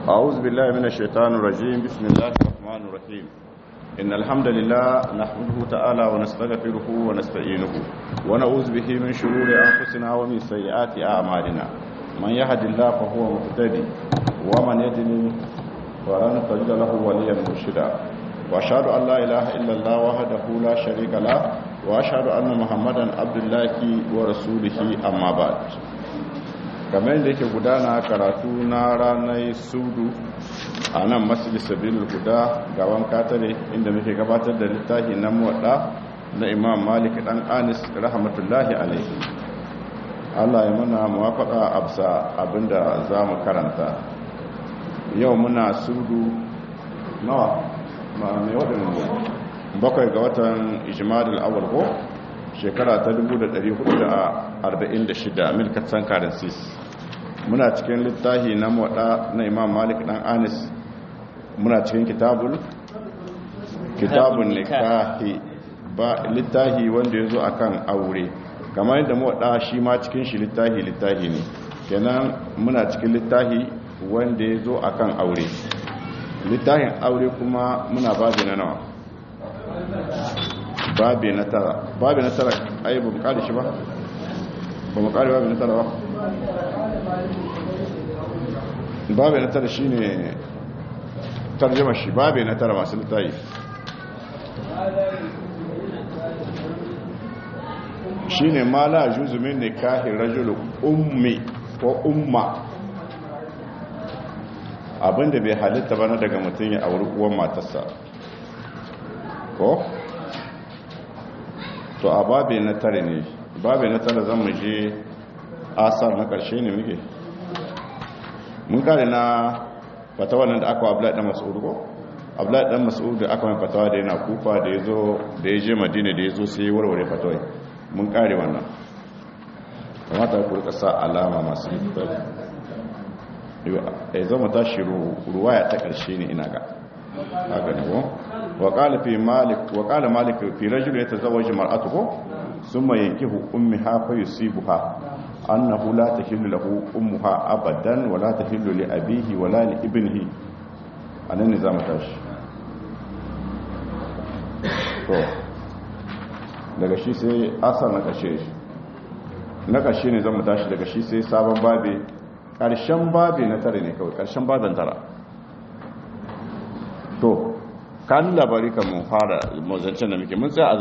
أعوذ بالله من الشيطان الرجيم. بسم الله الرحمن الرحيم. إن الحمد لله نحمده تعالى ونستغفره ونستعينه ونعوذ به من شرور أنفسنا ومن سيئات أعمالنا. من يهد الله فهو مهتدي ومن يضلل فلن تجد له وليا مرشدا. وأشهد أن لا إله إلا الله وحده لا شريك له وأشهد أن محمدا عبد الله ورسوله أما بعد. kamar da yake gudana karatu na ranar sudu a nan masjid sabilul huda gaban katare inda muke gabatar da littafi na muwadda na imam malik dan anis rahmatullahi alaihi. Allah ya mana muwafaqa absa abinda zamu karanta yau. Muna sudu nawa mai wadannan bakwai ga watan ijmadul awwal ko shekara ta 1446 milkat sankarin sis. Muna cikin littafi na muwadda na imam malik dan anis. Muna cikin kitabun nikahi ba littafi wanda yazo akan aure, kamar yadda muwadda shi ma cikin shi littafi ne kenan. Muna cikin littafi wanda yazo akan aure. Littafin aure kuma muna babi na nawa? Babi na tara ai ba mu kare shi ba babi na tara ba. Babi na tara shine tarjuma shi. Babi na tara masu littafi shine ma la juzu min nikahi rajul ummi ko umma, abinda bai halitta bana daga mutum ya auri uwan matarsa ko to. A babi na tara ne. Babi na tara zan je asar na karshe ne muke. Mun kare na fatawa nan da aka wa Abdullahi dan Mas'ud ko Abdullahi dan Mas'ud da aka mai fatawa da yana Kufa da ya je Madina da yazo sai warware fatawa. Mun kare wannan. Kamata ku rika sa alama masu littafi. Zama tashi ruwaya ta karshe ne ina ga haka ne ko. وقال مالك في رجل يتزوج مرأته ثم ينكح أمها فيصيبها أنه لا تحل له أمها أبدا ولا تحل لأبيه ولا لابنه. أنا النظام تاش daga shi sai asar na ƙarshe ne zama tashi. daga shi sai sabon babi, ƙarshen babi na tare ne kawai, ƙarshen babin tara. To kan labari kan mun fara zancen da muke, mun tsaya a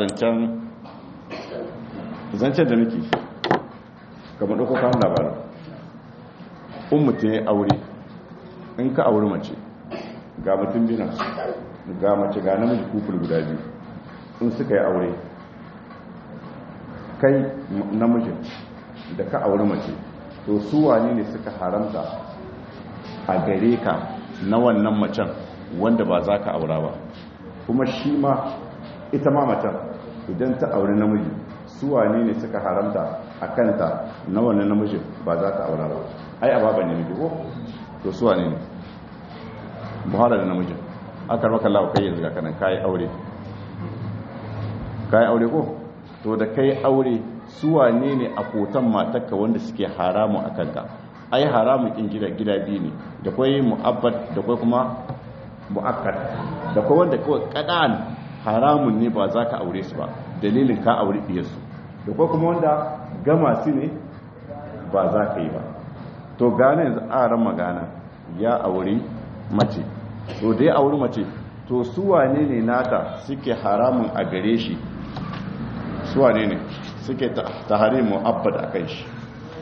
zancen da muke kamar ɗauko kan labarin mutum ya aure. In ka auri mace ga mutum bina ga mace ga namiji kufur guda biyu, in suka yi aure kai namijin da ka auri mace, to su wane ne suka haramta a gare ka na wannan macen wanda ba za ka aura ba, kuma shi ma ita ma macen idan ta aure namiji su wane ne suka haramta a kanta na wannan namiji ba za ka aura ba. Ai ababa ne miji ko to su wane ne buhara da namijin aka maka lawa kai yanzu ga kanan kai aure ko to da kai aure su wane ne a kotan matarka wanda suke haramu a kanka. ai haramun kin gida biyu ne, da kwai mu'abbad da kwai kuma mu'akkad. da kwai wanda kawai kadan haramun ne ba za ka aure su ba dalilin ka aure diyarsu, da kwai kuma wanda gama su ne ba za ka yi ba. to gane yanzu a ran magana ya aure mace, to da ya aure mace to su wane ne nata suke haramun a gare shi, su wane ne suke taharimu mu'abbad a kan shi.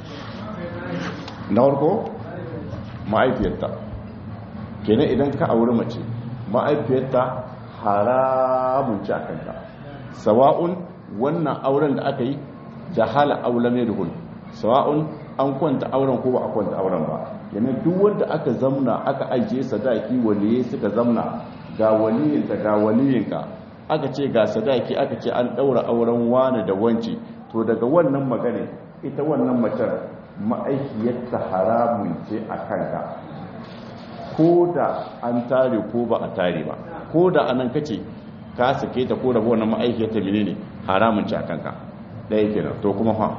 na farko ma'aifiyarta kenan, idan ka auri mace ma'aifiyarta haramun ci a kanka, sawa'un wannan auren da aka yi da hala aulam ya duhul, sawa'un an kwanta auren ko ba a kwanta auren ba. kenan duk wanda aka zamna aka ajiye sadaki, waliye suka zamna ga waliyinta ga waliyinka, aka ce ga sadaki, aka ce an daura auren wani da wanci, to daga wannan magana ita wannan macen ma'aikiyarta haramun ce a kanka, ko da an tare ko ba a tare ba, ko da anan kace ka sake ta ko da wannan ma'aikiyarta menene haramun ce a kanka. ɗaya kenan. To kuma fa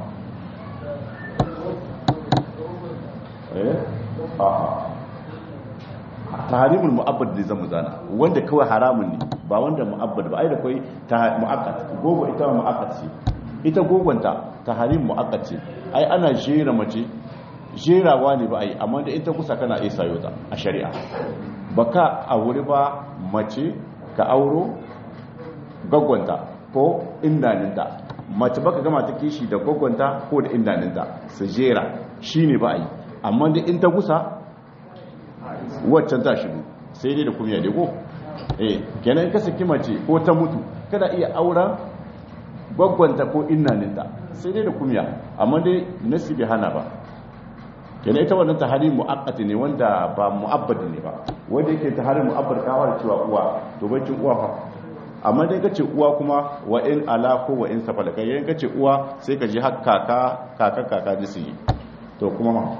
a'a taharimul mu'abbad da zamu zana wanda kawai haramun ne ba wanda mu'abbad ba ai da kai ta mu'akkad gogo ita mu'akkad ce ita gogonta taharim mu'akkad ce ai ana jera mace jerawa ne ba ai amma da ita kusa kana iya sayo ta a shari'a baka aure ba mace ka auro gogonta ko indaninta mace baka gama ta kishi da gogonta ko da indaninta su jera shine ba ai amma da in ta kusa waccan ta shigo sai dai da kumiya dai ko kenan ka saki mace ko ta mutu kada iya auren gwaggwanta ko innaninta sai dai da kumiya amma dai nasi bai hana ba kenan ita wannan tahari mu'aqqati ne wanda ba mu'abbad ne ba wanda yake tahari mu'abbad kawar cewa uwa to bacin uwa fa amma dai kace uwa kuma wa in ala ko wa in safala kai yayin kace uwa sai ka ji har kaka nisi to kuma ma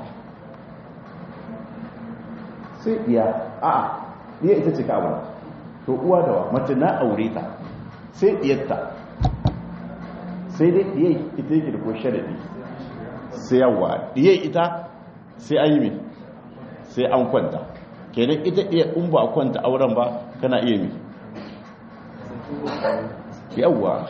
sai iya iya ita ce ka abu to uwa da wa mace na aure ta sai diyarta sai dai diyai ita yake da ko sharadi sai yawa diyai ita sai an yi mai sai an kwanta kenan ita iya in ba kwanta auren ba kana iya mai yawa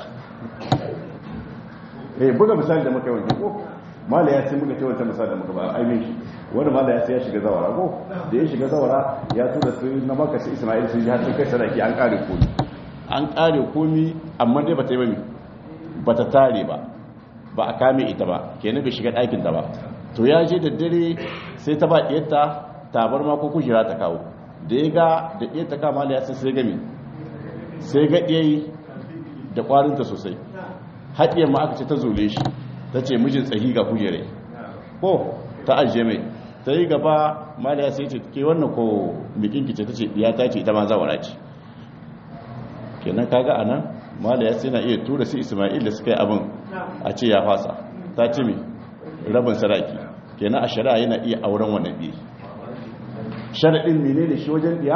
buga misali da muka yi wajen ko mala ya ce muka ce wancan misali da muka ba aimin shi wani mala ya ce ya shiga zawara ko da ya shiga zawara ya tura su na makashi ismail sun ji har sun kai sadaki an kare komi amma dai ba ta yi ba ba ta tare ba a kame ita ba kenan bai shiga ɗakin ta ba to ya je da dare sai ta ba ɗiyarta tabar ma ko kujera ta kawo da ya ga da ɗiyarta kama mala ya ce sai gami sai ga ɗiyayi da ƙwarinta sosai haɗiyar ma aka ce ta zole shi ta ce mijin tsahi ga kujerai ko ta ajiye mai ta yi gaba maliya sai ce ke wannan ko bikinki ce ta ce ya ta ce ita ma zawara ce kenan kaga anan maliya sai na iya tura su ismail da suka yi abin a ce ya fasa ta ce mai rabin saraki kenan a shari'a yana iya auren wannan biyu sharaɗin mene ne shi wajen biya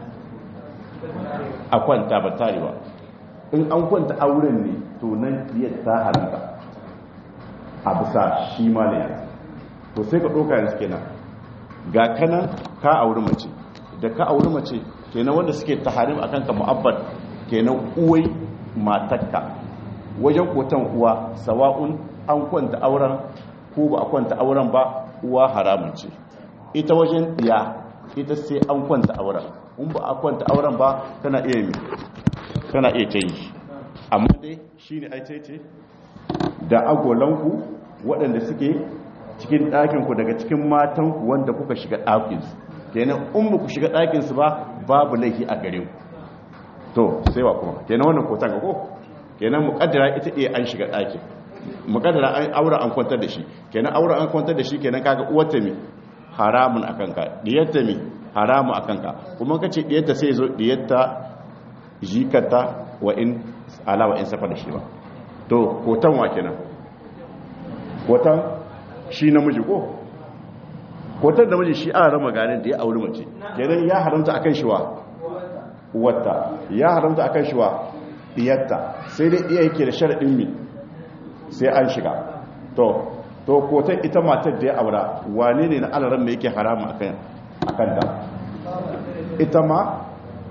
a kwanta ba tarewa in an kwanta auren ne to nan biyar ta haramta a bisa shi maliya to sai ka ɗauka yanzu kenan ga kanan ka auri mace da ka auri mace kenan wanda suke taharim akan ka mu'abbad kenan uwai matakka wajen kotan uwa sawa'un an kwanta auren ko ba a kwanta auren ba uwa haramun ce ita wajen diya ita sai an kwanta auren in ba a kwanta auren ba kana iya yi kana iya canji amma dai shine aice da agolanku waɗanda suke cikin ɗakinku daga cikin matanku wanda kuka shiga ɗakinsu kenan in ba ku shiga ɗakinsu ba babu laifi a gare ku to sai wa kuma kenan wannan kotan ga ko kenan muƙaddara ita iya an shiga ɗakin muƙaddara an aure an kwantar da shi kenan aure an kwantar da shi kenan kaga uwarta mi haramun akan ka diyarta mi haramun akan ka kuma kace diyarta sai zo diyarta jikata wa in ala wa in safa da shi ba to kotan wa kenan kotan shi namiji ko kotan da miji shi a rama ganin da ya auri mace kenan ya haramta akan shi wa uwarta ya haramta akan shi wa diyarta sai dai iya yake da sharadin mi sai an shiga to kotan ita matar da ya aura wane ne na alaran da yake haramu akan ta ita ma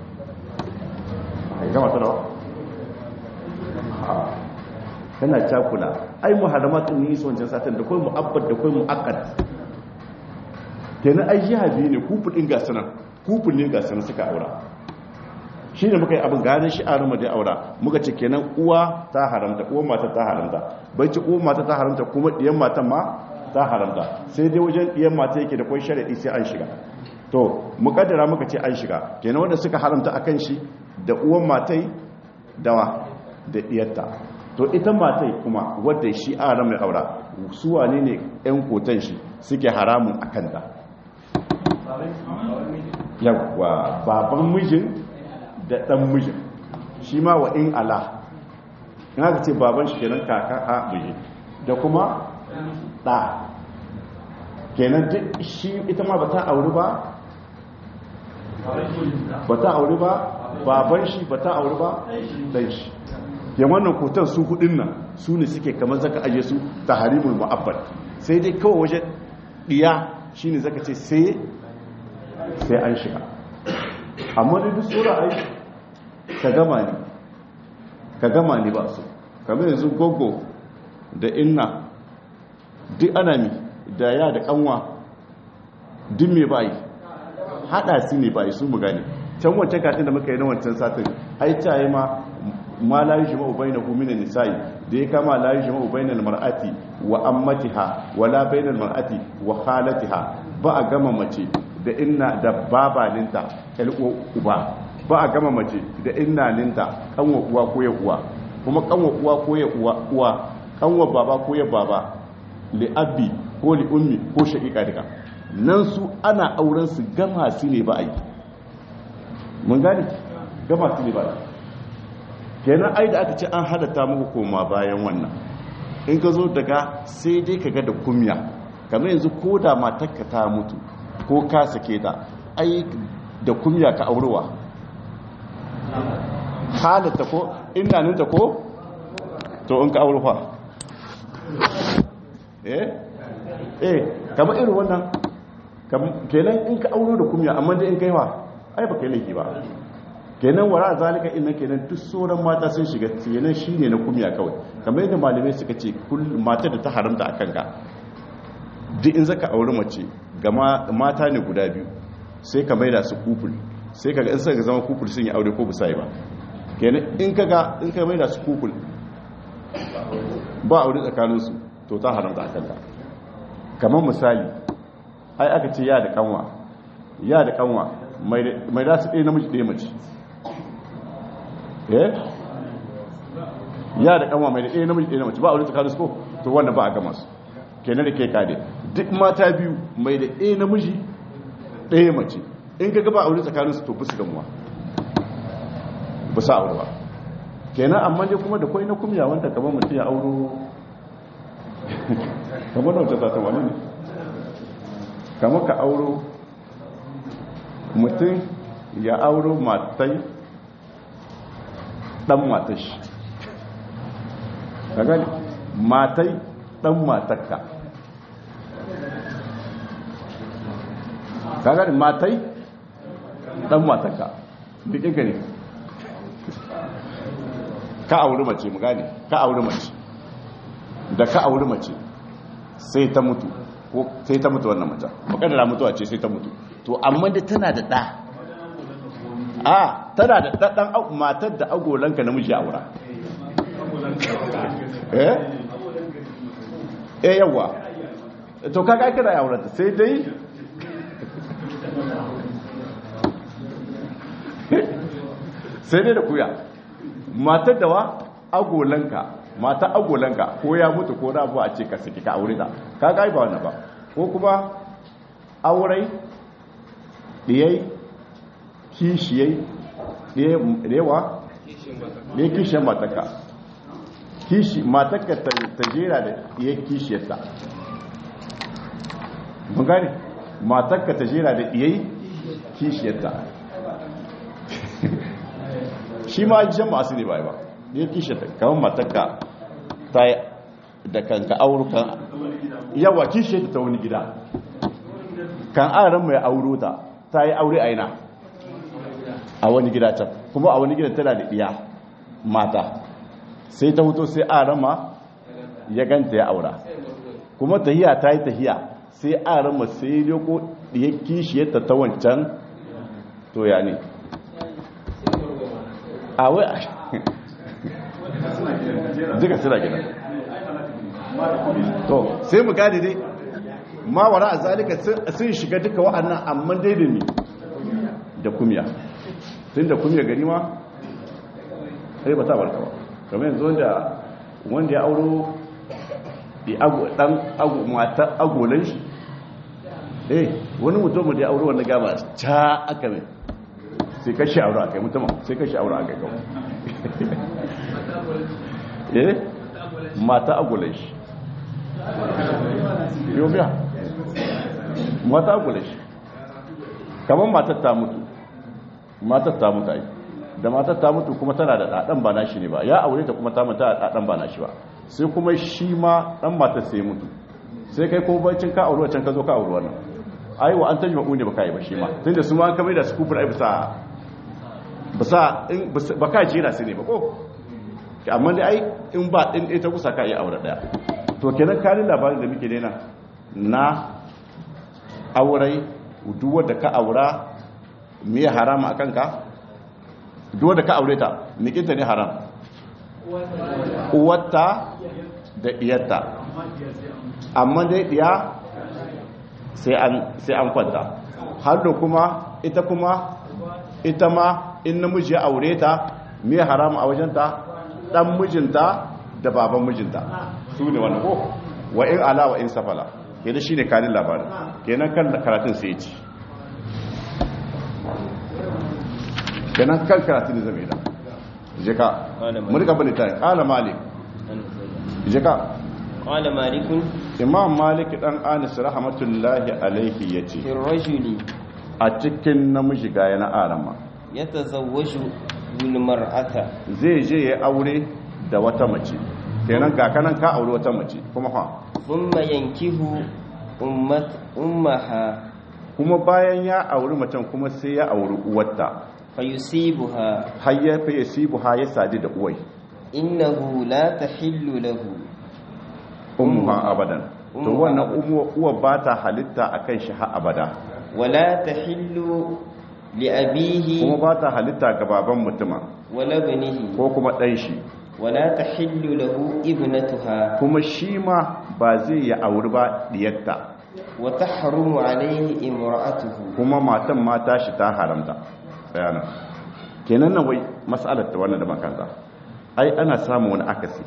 ai gama ta da tana cakula ai muharramatun ne su wancan satin da kai mu'abbad da kai mu'akkad kenan ai jihabi ne kufin ga sanan kufin ne ga sanan suka aura shi ne muka yi abin ganin shi a rama da aura muka ce kenan uwa ta haramta uwa mata ta haramta bai ci uwa mata ta haramta kuma diyan matan ma ta haramta sai dai wajen diyan mata yake da kwai sharadi sai an shiga to mukaddara muka ce an shiga kenan wanda suka haramta akan shi da uwan matai dawa da diyarta to ita matai kuma wadda shi a rama aura su wane ne yan kotan shi suke haramun akan ta yawa baban mijin da ɗan mijin shi ma wa in ala in haka ce baban shi kenan kaka a miji da kuma ɗa kenan duk shi ita ma ba ta auri ba baban shi ba ta auri ba ɗan shi yan wannan kotan su hudun nan su ne suke kamar zaka aje su ta harimul mu'abbad sai dai kawai waje ɗiya shi ne zaka ce sai an shiga amma da duk sura ai ka gama ne ba su kamar yanzu gogo da inna duk ana mi da ya da kanwa duk me bai hada su ne bai su mu gane can wancan katin da muka yi na wancan satin ai ta yi ma la yujma bainahu min an-nisa'i da ya kama la yujma bainal mar'ati wa ammatiha wala bainal mar'ati wa khalatiha ba a gama mace da inna da babaninta kalko uba ba a gama mace da inna ninta kanwa uwa ko ya uwa kuma kanwa uwa ko ya uwa kanwa baba ko ya baba li abi ko li ummi ko shaqiqa duka nan su ana auren su gama su ne ba a yi mun gani gama su ne ba a yi kenan ai da aka ce an halatta muku koma bayan wannan in ka zo daga sai dai ka ga da kumya kamar yanzu ko da matarka ta mutu ko ka sake ta ai da kumya ka aurewa halatta ko inaninta ko to in ka aurewa kamar irin wannan kenan in ka auro da kumya amma dai in kaiwa ai ba kai laifi ba kenan wara zalika inna kenan duk sauran mata sun shiga kenan shine na kumya kawai kamar yadda malamai suka ce matar da ta haramta akan ka duk in zaka aure mace ga mata ne guda biyu sai ka maida su kuful sai kaga in suka zama kuful sun yi aure ko bisa yi ba kenan in ka maida su kuful ba aure tsakanin su to ta haramta akan ka kamar misali ai aka ce ya da kanwa mai da su ɗaya namiji ɗaya mace ya da kanwa mai da ɗaya namiji ɗaya mace ba a wani tsakanin su ko to wannan ba a gama su kenan da ke kade duk mata biyu mai da ɗaya namiji ɗaya mace in ka gaba a wani tsakanin su to bisa gamuwa bisa aure ba kenan amma dai kuma da kwai na kumya wanda kamar mutum ya auro kamar da wata zata wani ne kamar ka auro mutum ya auro matai dan matashi ka gani matai dan matakka ka gani matai dan matakka duk inka ne ka auri mace mu gane ka auri mace da ka auri mace sai ta mutu ko sai ta mutu wannan mace makadara mutuwa ce sai ta mutu to amma da tana da ɗa tana da ɗaɗɗan matar da agolanka namiji aura yawa to kaga ake da aurata sai dai da kuya matar da wa agolanka mata agolanka ko ya mutu ko rabu a ce ka saki ka aure ta kaga ba wannan ba ko kuma aurai diyai kishiyai dewa ne kishiyar mataka mataka ta jera da diyai kishiyarta mun gane mataka ta jera da diyai kishiyarta shi ma jan masu ne ba diyai kishiyarta kamar mataka ta da kanka aurukan yawa kishiyarta ta wani gida kan aran mai auro ta yi aure a ina a wani gida can kuma a wani gida tana da iya mata sai ta huto sai aran ma ya ganta ya aura kuma tahiya ta yi tahiya sai aran ma sai ya ko ya kishiyarta ta wancan to ya ne a wai duka suna gida to sai mu gane dai ma wara a zalika sun shiga duka wa'annan amma dai da ni da kumya tun da kumya gari ma sai ba ta barka ba kamar yanzu wanda ya auro dan matar agolan shi wani mutum da ya auro wanda gaba ta aka mai sai kashi auro aka yi mutum sai kashi auro aka yi kawai mata agolan shi yau biya mata gula shi kamar matar ta mutu ai da matar ta mutu kuma tana da ɗaɗan ba nashi ne ba ya aure ta kuma ta mata ɗaɗan ba nashi ba sai kuma shi ma ɗan matar sai mutu sai kai ko bacin ka aure wancan ka zo ka aure wannan ai wa an tajma ne ba kai ba shi ma tunda su ma kamar da su kufur ai bisa ba ka jera su ne ba ko amma dai ai in ba din ɗaya ta kusa ka iya aure ɗaya to kenan kalin labarin da muke daina na aurai duk wanda ka aura me harama akan ka duk wanda ka aure ta mikinta ne haram uwarta da diyarta amma dai diya sai an kwanta har da kuma ita ma in namiji ya aure ta me haram a wajenta dan mijinta da baban mijinta su ne wannan ko wa in ala wa in safala kenan shine kanin labarin kenan kan karatun sai ci kenan kan karatun zai da jika mun rika bane ta qala malik jika qala malikun imam malik dan anis rahmatullahi alaihi yace rajuli a cikin namiji ga yana arama yatazawwaju bil mar'ata zai je ya aure da wata mace kenan ga kanan ka aure wata mace kuma fa thumma yankihu ummaha kuma bayan ya auri macen kuma sai ya auri uwarta fayusibuha hayya fayusibuha ya sadi da uwai innahu la tahillu lahu ummuha abadan to wannan uwa ba ta halitta akan shi har abada wala tahillu li abihi kuma ba ta halitta ga baban mutuma wala ibnihi ko kuma dan shi wala tahillu lahu ibnatuha kuma shi ma ba zai ya auri ba diyarta wa tahrumu alayhi imra'atuhu kuma matan mata shi ta haramta bayana kenan nan wai mas'alar ta wannan da makanta ai ana samu wani akasi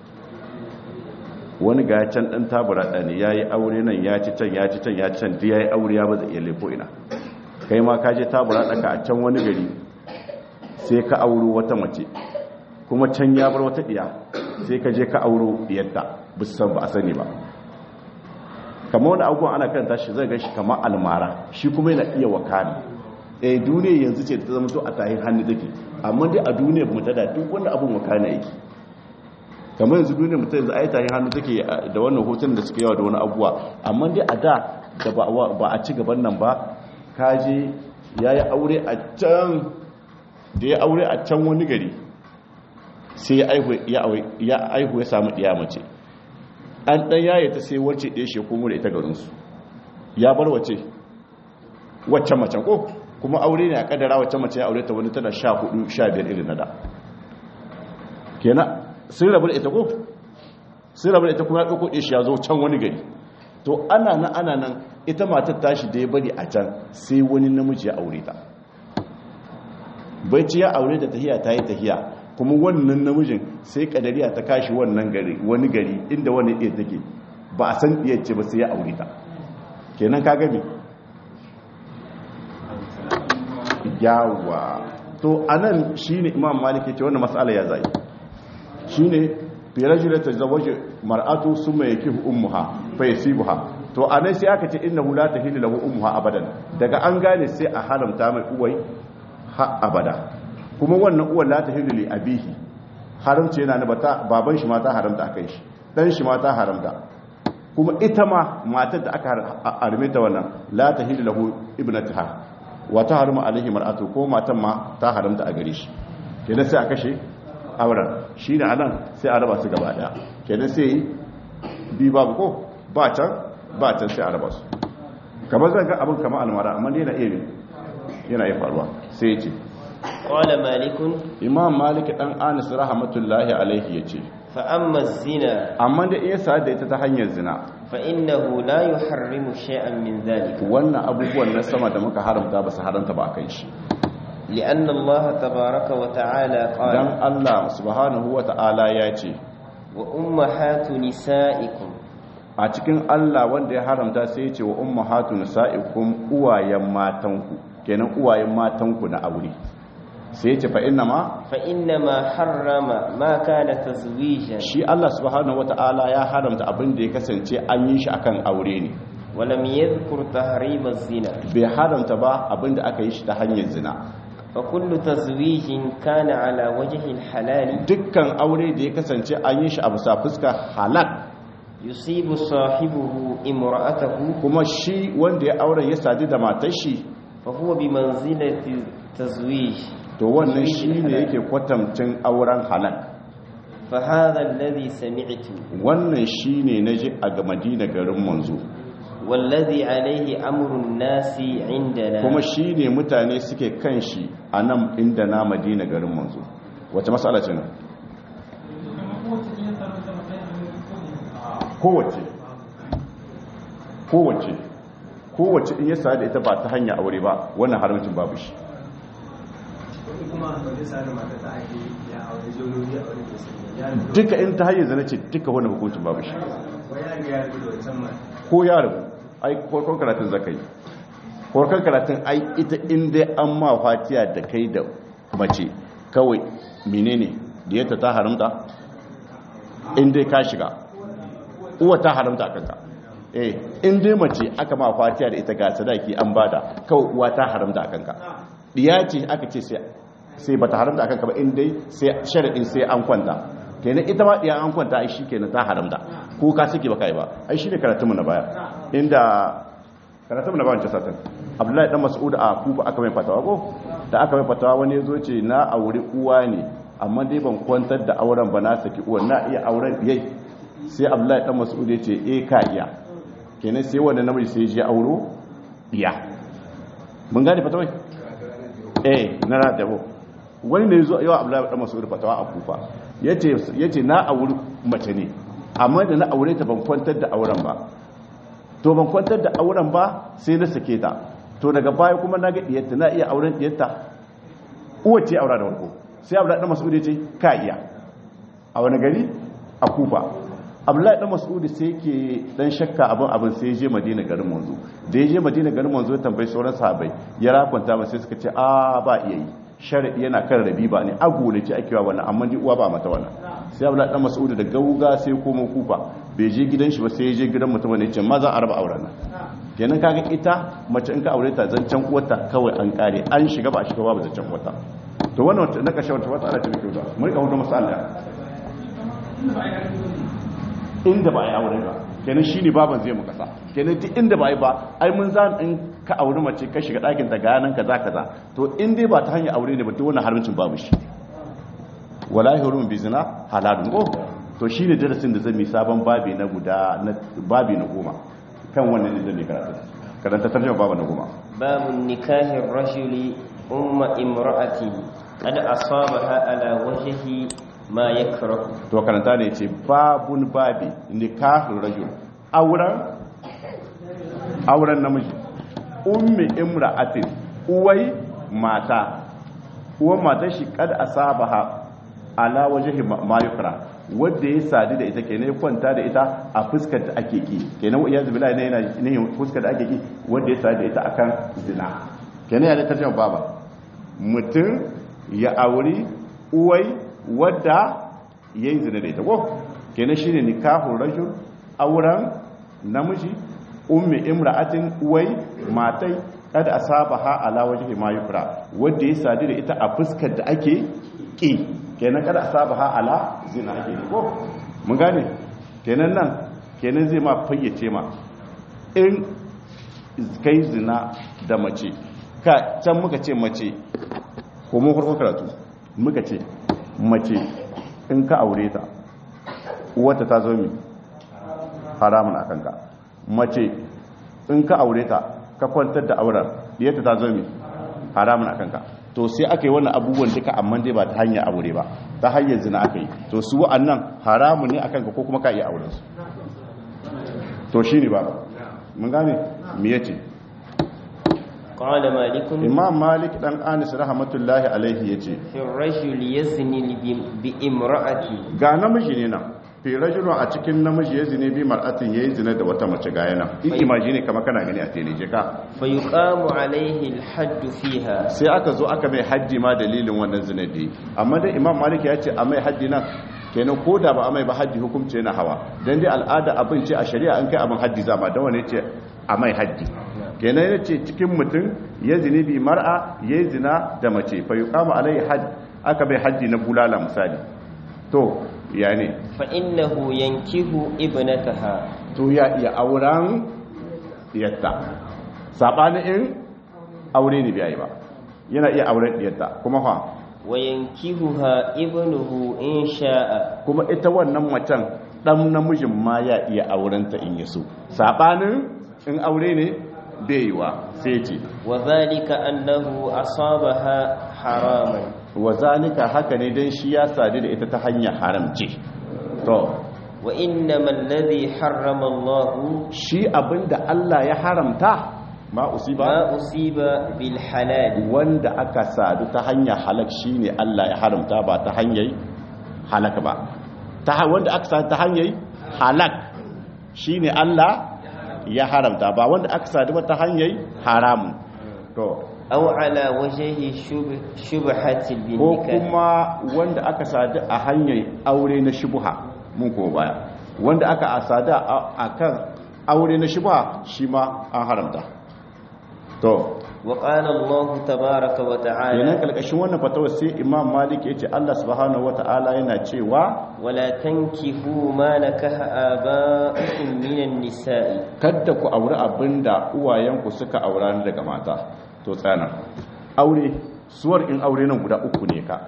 wani ga can dan tabura ne yayi aure nan ya ci can ya ci can ya ci can duk yayi aure ya baza iya lefo ina kai ma ka je tabura daka a can wani gari sai ka auro wata mace kuma can ya bar wata diya sai ka je ka auro diyarta bisan ba a sani ba kamar wani abubuwan ana karanta shi zai gashi kamar almara shi kuma yana iya wakani duniya yanzu ce ta zama to a tahin hannu take amma dai a duniya mu ta da duk wanda abun wakana yake kamar yanzu duniya mu ta yanzu ai tahin hannu take da wannan hoton da suka yawa da wani abuwa amma dai a da ba a ci gaban nan ba kaje yayi aure a can da ya aure a can wani gari sai ya aihu ya samu diya mace an dan yaye ta sai wacce ɗaya shi komo da ita garinsu ya bar wacce macen ko kuma aure ne a kadara wacce mace ya aure ta wani tana 14-15 irin na da kenan sun rabu da ita ko sun rabu da ita kuma ya ɗauko ɗaya shi ya zo can wani gari to ana nan ita matar tashi da ya bari a can sai wani namiji ya aure ta bai ci ya aure da tahiya ta yi tahiya kuma wannan namijin sai kadariya ta kashi wannan gari wani gari inda wani ɗaya take ba a san ɗaya ce ba sai ya aure ta kenan ka gabi yawa to anan shine imam malik ya ce wannan mas'ala ya zai shine fi rajulin tazawwaja mar'atu summa yakihu ummuha fa yasibuha to anan sai aka ce innahu la tahillu lahu ummuha abadan daga an gane sai a haramta mai uwai ha abada kuma wannan uwan la tahillu li abihi haramce yana nabata baban shi ma ta haramta akai shi dan shi ma ta haramta kuma ita ma matar da aka arme ta wannan la tahillu lahu ibnataha wa tahrumu alaihi mar'atu ko matan ma ta haramta a gare shi kenan sai a kashe auren shi ne anan sai a raba su gaba daya kenan sai bi babu ko ba can sai a raba su kamar zan ga abin kamar almara amma yana iya faruwa sai ya ce qala malikun imam malik dan anas rahmatullahi alaihi yace fa amma zina amma da iya sa da ita ta hanyar zina fa innahu la yuharrimu shay'an min dhalika wannan abubuwan na sama da muka haramta ba su haramta ba akan shi لأن الله تبارك وتعالى قال دان الله سبحانه وتعالى yace wa ummahatu nisaikum a cikin Allah wanda ya haramta sai yace wa ummahatu nisaikum uwayen matanku kenan uwayen matanku na aure sai yace fa inna ma harrama ma kana tazwijan shi Allah subhanahu wataala ya haramta abin da ya kasance an yi shi akan aure ne walam yadhkur tahrim az-zina bai haramta ba abin da aka yi shi ta hanyar zina fa kullu tazwijin kana ala wajhi al-halal dukkan aure da ya kasance an yi shi a bisa fuska halal yusibu sahibuhu imra'atahu kuma shi wanda ya aure ya sadu da matar shi fa huwa bi manzilati tazwij to wannan shine yake kwatamcin auren halal. fa hadha alladhi sami'tu wannan shine naji a ga Madina garin manzo, wallazi alaihi amrun nasi indana, kuma shine mutane suke kan shi a nan inda na Madina garin manzo. Wace mas'ala ce nan? kowace in ya sa da ita ba ta hanya aure ba, wannan haramcin babu shi. Duka in ta hanyar zane ce duka wani hukuncin babu shi. Ko ya rabu ai korkon karatun zaka yi, korkon karatun ai ita inda an ma fatiya da kai da mace kawai menene da yadda ta haramta inda ka shiga uwa ta haramta a kanka. Inda mace aka ma fatiya da ita ga sadaki an bada kawai uwa ta haramta a kanka. Diya ce aka ce sai bata haramta a kanka ba inda sai sharaɗin sai an kwanta, kenan ita ma diya an kwanta ai shi kenan ta haramta ko ka sake baka yi ba. Ai shi ne karatunmu na baya, inda karatunmu na bayan casatan Abdullahi dan Mas'ud a Kufa aka mai fatawa ko da aka mai fatawa wani yazo ce na aure uwa ne amma dai ban kwantar da auren ba, na saki uwa, na iya auren yayi. Sai Abdullahi dan Mas'ud ya ce ka iya, kenan sai wanda namiji sai je auro iya. Mun gane fatawa na radabo. Wani ne yazo yawa Abdullahi dan Mas'ud fatawa a Kufa, yace na aure mace ne amma da na aure ta ban kwantar da auren ba, to ban kwantar da auren ba sai na sake ta, to daga baya kuma na ga diyarta, na iya auren diyarta. Uwa ce aura da warko. Sai Abdullahi dan Mas'ud ya ce ka iya. A wani gari? A Kufa. Abdullahi dan Mas'ud sai yake dan shakka abin sai je Madina garin manzo. Da ya je Madina garin manzo ya tambayi sauran sahabbai, ya rakunta ba sai suka ce ba iya yi, sharadi yana kan rabiba ne, agole ce ake wa wannan, amma ni uwa ba mata wannan. Sai Abdullahi dan Mas'ud da gauga sai koma Kufa, bai je gidan shi ba sai ya je gidan mutum ne, ya ce ma za a raba auren nan. Kenan kaga ita mace in ka aure ta zancen uwarta kawai an kare, an shiga ba a shiga babu zancen uwarta. To wannan na kashe wata ana ta muke da mun ka hudu masala inda ba ai aure ba, kenan shine baban zai mu kasa, kenan duk inda ba ai ba ai mun zan in ka aure mace ka shiga dakin ta ganan kaza kaza, to in dai ba ta hanyar aure ne ba to wannan haramcin babu shi. Wala yahrum bi zina halalun ko to shine darasin da zan mi sabon babi na babi na 10 kan wannan ne zan karanta tarjuma babu na 10. babun nikahin rajuli umma imra'ati qad asabaha ala wajhihi ma yakrahu. To karanta ne ce babun babi nikahin rajul, auren namiji, ummi imra'atin uwai mata, uwan matar shi kad asabaha ala wajhi ma yukra, wanda ya sadu da ita kenan ya kwanta da ita a fuskar da ake ki, kenan iya zubila ne yana ne fuskar da ake ki wanda ya sadu da ita akan zina. Kenan ya da tarjuma baba, mutum ya auri uwai wadda yayi zina da ita ko, kenan shine nikahul rajul, auren namiji, ummi imra'atin uwai matai kada asabaha ala wajhi ma yukra, wanda ya sadu da ita a fuskar da ake ki, kenan kada asabaha ala zina ake ko. Mun gane kenan nan, kenan zai ma fayyace ma in kai zina da mace ka can muka ce mace ko mun farko karatu muka ce mace in ka aure ta uwarta ta zo mi haramun a kanka, mace in ka aure ta ka kwantar da auren diyarta ta zo mi haramun a kanka. To sai aka yi wannan abubuwan duka amma dai ba ta hanyar aure ba, ta hanyar zina aka yi, to su wa'annan haramun ne a kanka ko kuma ka iya auren su. To shi ne ba mun gane me yace qala malikun, imam malik dan anis rahmatullahi alaihi yace fi rajul yazni bi imra'ati, ga namiji ne nan fi rajulun a cikin namiji ya zine bi mar'atin yayi zina da wata mace ga yana imagine kamar kana gani a tele je ka fa yuqamu alaihi al-hadd fiha, sai aka zo aka mai haddi ma dalilin wannan zina da amma dai imam malik ya ce a mai haddi nan, kenan ko da ba a mai ba haddi hukunci yana hawa, dan dai al'ada abin ce a shari'a an kai abin haddi zama da wani ce a mai haddi. Kenan ya ce cikin mutum ya zine bi mar'a yayi zina da mace fa yuqamu alaihi hadd, aka bai haddi na bulala misali. To ya ne fa innahu yankihu ibnataha, to ya iya auren yatta, sabanin in aure ne bai ba, yana iya auren diyarta kuma fa wayankihuha ibnuhu in sha'a kuma ita wannan macen dan namijin ma ya iya aurenta in yaso sabanin in aure ne bai yiwa sai ce wa zalika annahu asabaha haraman wa zalika haka ne dan shi ya sadu da ita ta hanyar haramci to wa innamal ladhi harrama Allah shi abinda Allah ya haramta ma usiba bil halal wanda aka sadu ta hanyar halak shine Allah ya haramta ba ta hanyar halak ba wanda aka sadu ta hanyar halak shine Allah ya haramta ba wanda aka sadu ba ta hanyar haramu to aw ala wajhi shubhati bin ko nikah kuma wanda aka sadu a hanyar aure na shubha mun ko baya wanda aka sadu akan aure na shubha shi ma an haramta to wa qala Allah tabaaraka wa ta'ala yana kalkashin wannan fatawa sai Imam Malik yace Allah subhanahu wa ta'ala yana cewa wala tankihu ma nakaha aba'ukum minan nisa'i kada ku aure abinda uwayenku suka aura daga mata to tsana aure suwar in aure nan guda uku ne ka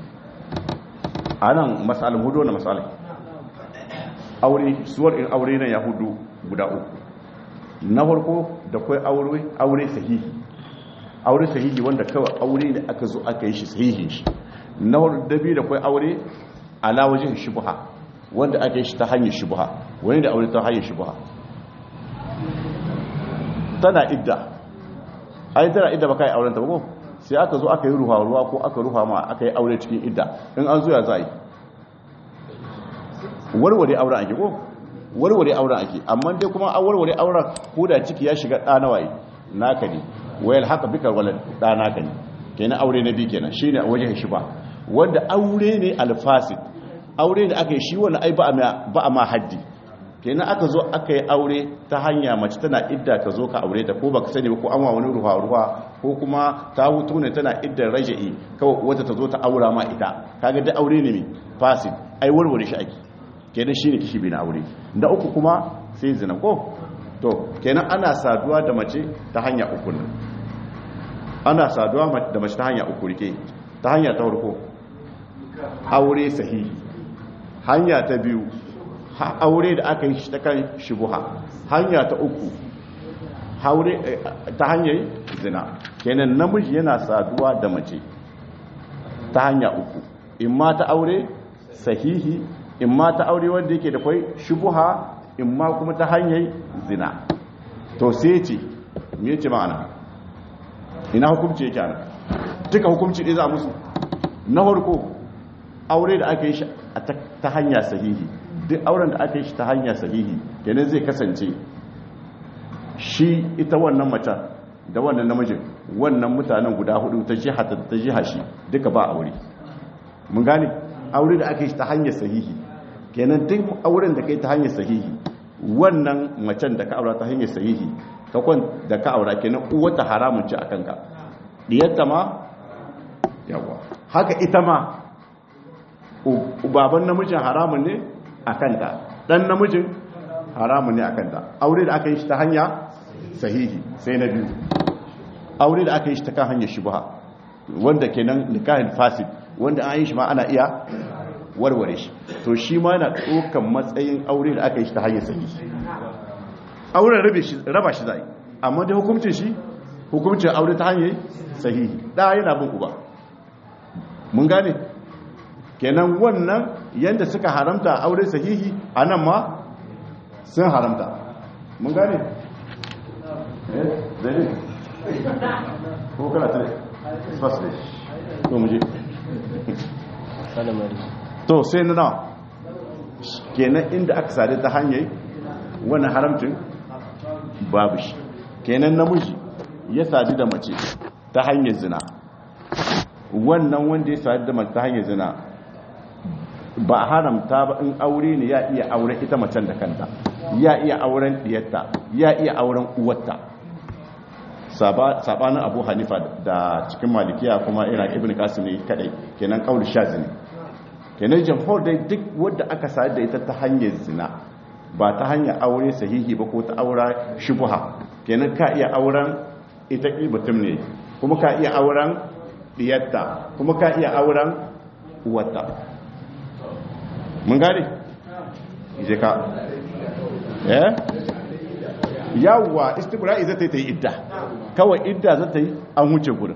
anan masalin hudu na masalin aure suwar in aure nan ya hudu guda uku na farko da kai aure sahihi aure sahihi wanda kawai aure ne aka zo aka yi shi sahihin shi na dabi da kai aure ala wajen shubha wanda aka yi shi ta hanyar shubha wani da aure ta hanyar shubha tana idda ai tana idda ba kai auren ta ba ko sai aka zo aka yi ruwa ko aka ruha ma aka yi aure cikin idda in an zo ya zai warware auren ake ko warware auren ake amma dai kuma an warware auren ko da ciki ya shiga ɗa nawaye naka ne wayal haka bika walad ɗa naka ne kenan aure na bi kenan shine a wajen shi ba wanda aure ne alfasid aure da aka yi shi wani ai ba a ma haddi kenan aka zo aka yi aure ta hanya mace tana idda ka zo ka aure ta ko baka sani ba ko an wa wani ruwa ko kuma ta hutu ne tana iddar raja'i kawai wata ta zo ta aura ma ita kaga da aure ne fasid ai warware shi ake kenan shine kishi bin aure da uku kuma sai zina ko to kenan ana saduwa da mace ta hanya uku ne ana saduwa da mace ta hanya uku rike ta hanya ta farko aure sahihi hanya ta biyu aure da aka yi ta kan shubuha hanya ta uku aure ta hanyar zina kenan namiji yana saduwa da mace ta hanya uku in ma ta aure sahihi in ma ta aure wanda yake da kwai shubuha in ma kuma ta hanyar zina to sai ce me ce ma'ana ina hukunci yake ana duka hukunci ɗaya za musu na farko aure da aka yi shi ta hanya sahihi duk auren da aka yi shi ta hanya sahihi kenan zai kasance shi ita wannan macen da wannan namijin wannan mutanen guda hudu ta jiha shi duka ba aure mun gane aure da aka yi shi ta hanyar sahihi kenan duk auren da kai ta hanyar sahihi wannan macen da ka aura ta hanyar sahihi ka kwan da ka aura kenan uwata haramun ci akan ka diyarta ma yawa haka ita ma baban namijin haramun ne a kanta dan namijin haramun ne a kanta aure da aka yi shi ta hanya sahihi sai na biyu aure da aka yi shi ta kan hanyar shubha wanda kenan nikahin fasid wanda an yi shi ma ana iya warware shi to shi ma na tsokan matsayin aure da aka yi shi ta hanyar sahihi auren raba shi zai amma da hukuncin aure ta hanyar sahihi da yana bin uba mun gane kenan wannan yadda suka haramta aure sahihi a nan ma sun haramta mun gane zai ko kana tare fasle to muje to sai na kenan inda aka sadu ta hanyar wannan haramcin babu shi kenan namiji ya sadu da mace ta hanyar zina wannan wanda ya sadu da mace ta hanyar zina ba haramta ba in aure ne ya iya auren ita macen da kanta ya iya auren diyarta ya iya auren uwarta sabanin abu hanifa da cikin malikiya kuma ina ibn qasim ne kadai kenan qaul shazi ne kenan jamhur dai duk wanda aka sadu da ita ta hanyar zina ba ta hanyar aure sahihi ba ko ta aura shubha kenan ka iya auren ita ki mutum ne kuma ka iya auren diyarta kuma ka iya auren uwarta. Mun gane je ka yawwa istibra'i zata yi idda kawai idda zata yi an wuce gurin.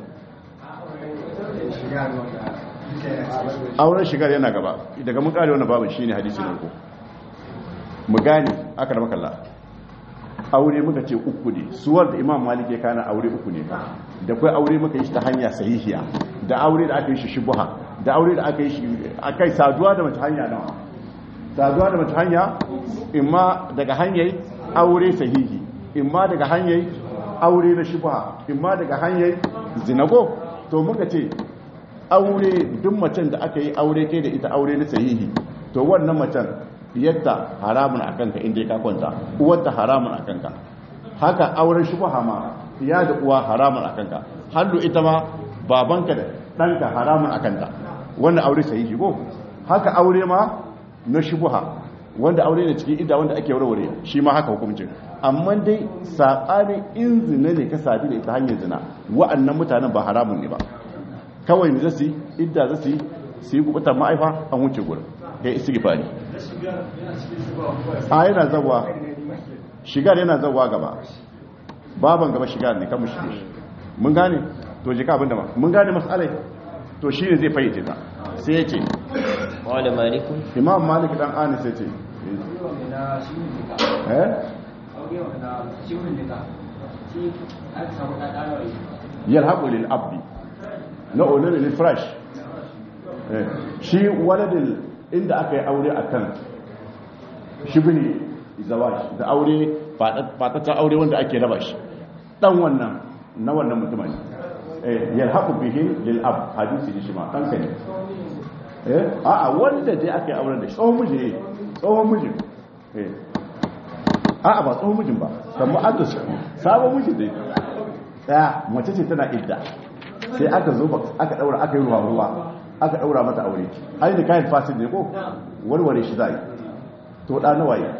Auren shigar yana gaba daga mun kare wannan babu shine hadisi na uku. Mu gane aka da makalla aure muka ce uku ne suwar da Imam Malik ya kana aure uku ne da kai aure muka yi shi ta hanya sahihiya da aure da aka yi shi shubha da aure da aka yi shi akai saduwa da mace hanya nawa saduwa da mace hanya imma daga hanyar aure sahihi imma daga hanyar aure na shubha imma daga hanyar zinago. to muka ce aure duk macen da aka yi aure kai da ita aure na sahihi to wannan macen yadda haramun a kanka inda ya kwanta uwarta haramun a kanka haka auren shubha ma ya da uwa haramun a kanka hallu ita ma babanka da ɗanka haramun a kanta wannan aure sahihi ko haka aure ma na shubha wanda aure ne cikin idda wanda ake warware shi ma haka hukuncin. Amma dai saɓanin in zina ne ka sadu da ita hanyar zina wa'annan mutanen ba haramun ne ba kawai ne zasu idda zasu yi kubutar ma'aifa an wuce gurin kai istighfari. A yana zawa shigar yana zawa gaba baban gaba shigar ne kan mu shige mun gane to jika abinda ma mun gane mas'alai to shi ne zai fayyace ta sai yace wala maliku Imam Malik dan Anas yace yalhaqu lil abdi na ulul lil firash shi waladin inda aka yi aure akan shibni zawaj da aure fatata aure wanda ake raba shi dan wannan na wannan mutumin yalhaqu bihi lil ab hadisi shi ma kan kai a'a wanda dai aka yi auren da shi tsohon miji a'a ba tsohon mijin ba kamar aka sabon miji dai daya mace ce tana idda sai aka zo aka daura aka yi ruwa aka daura mata aure ai da kayan fasid ne ko warware shi zai to da nawa yi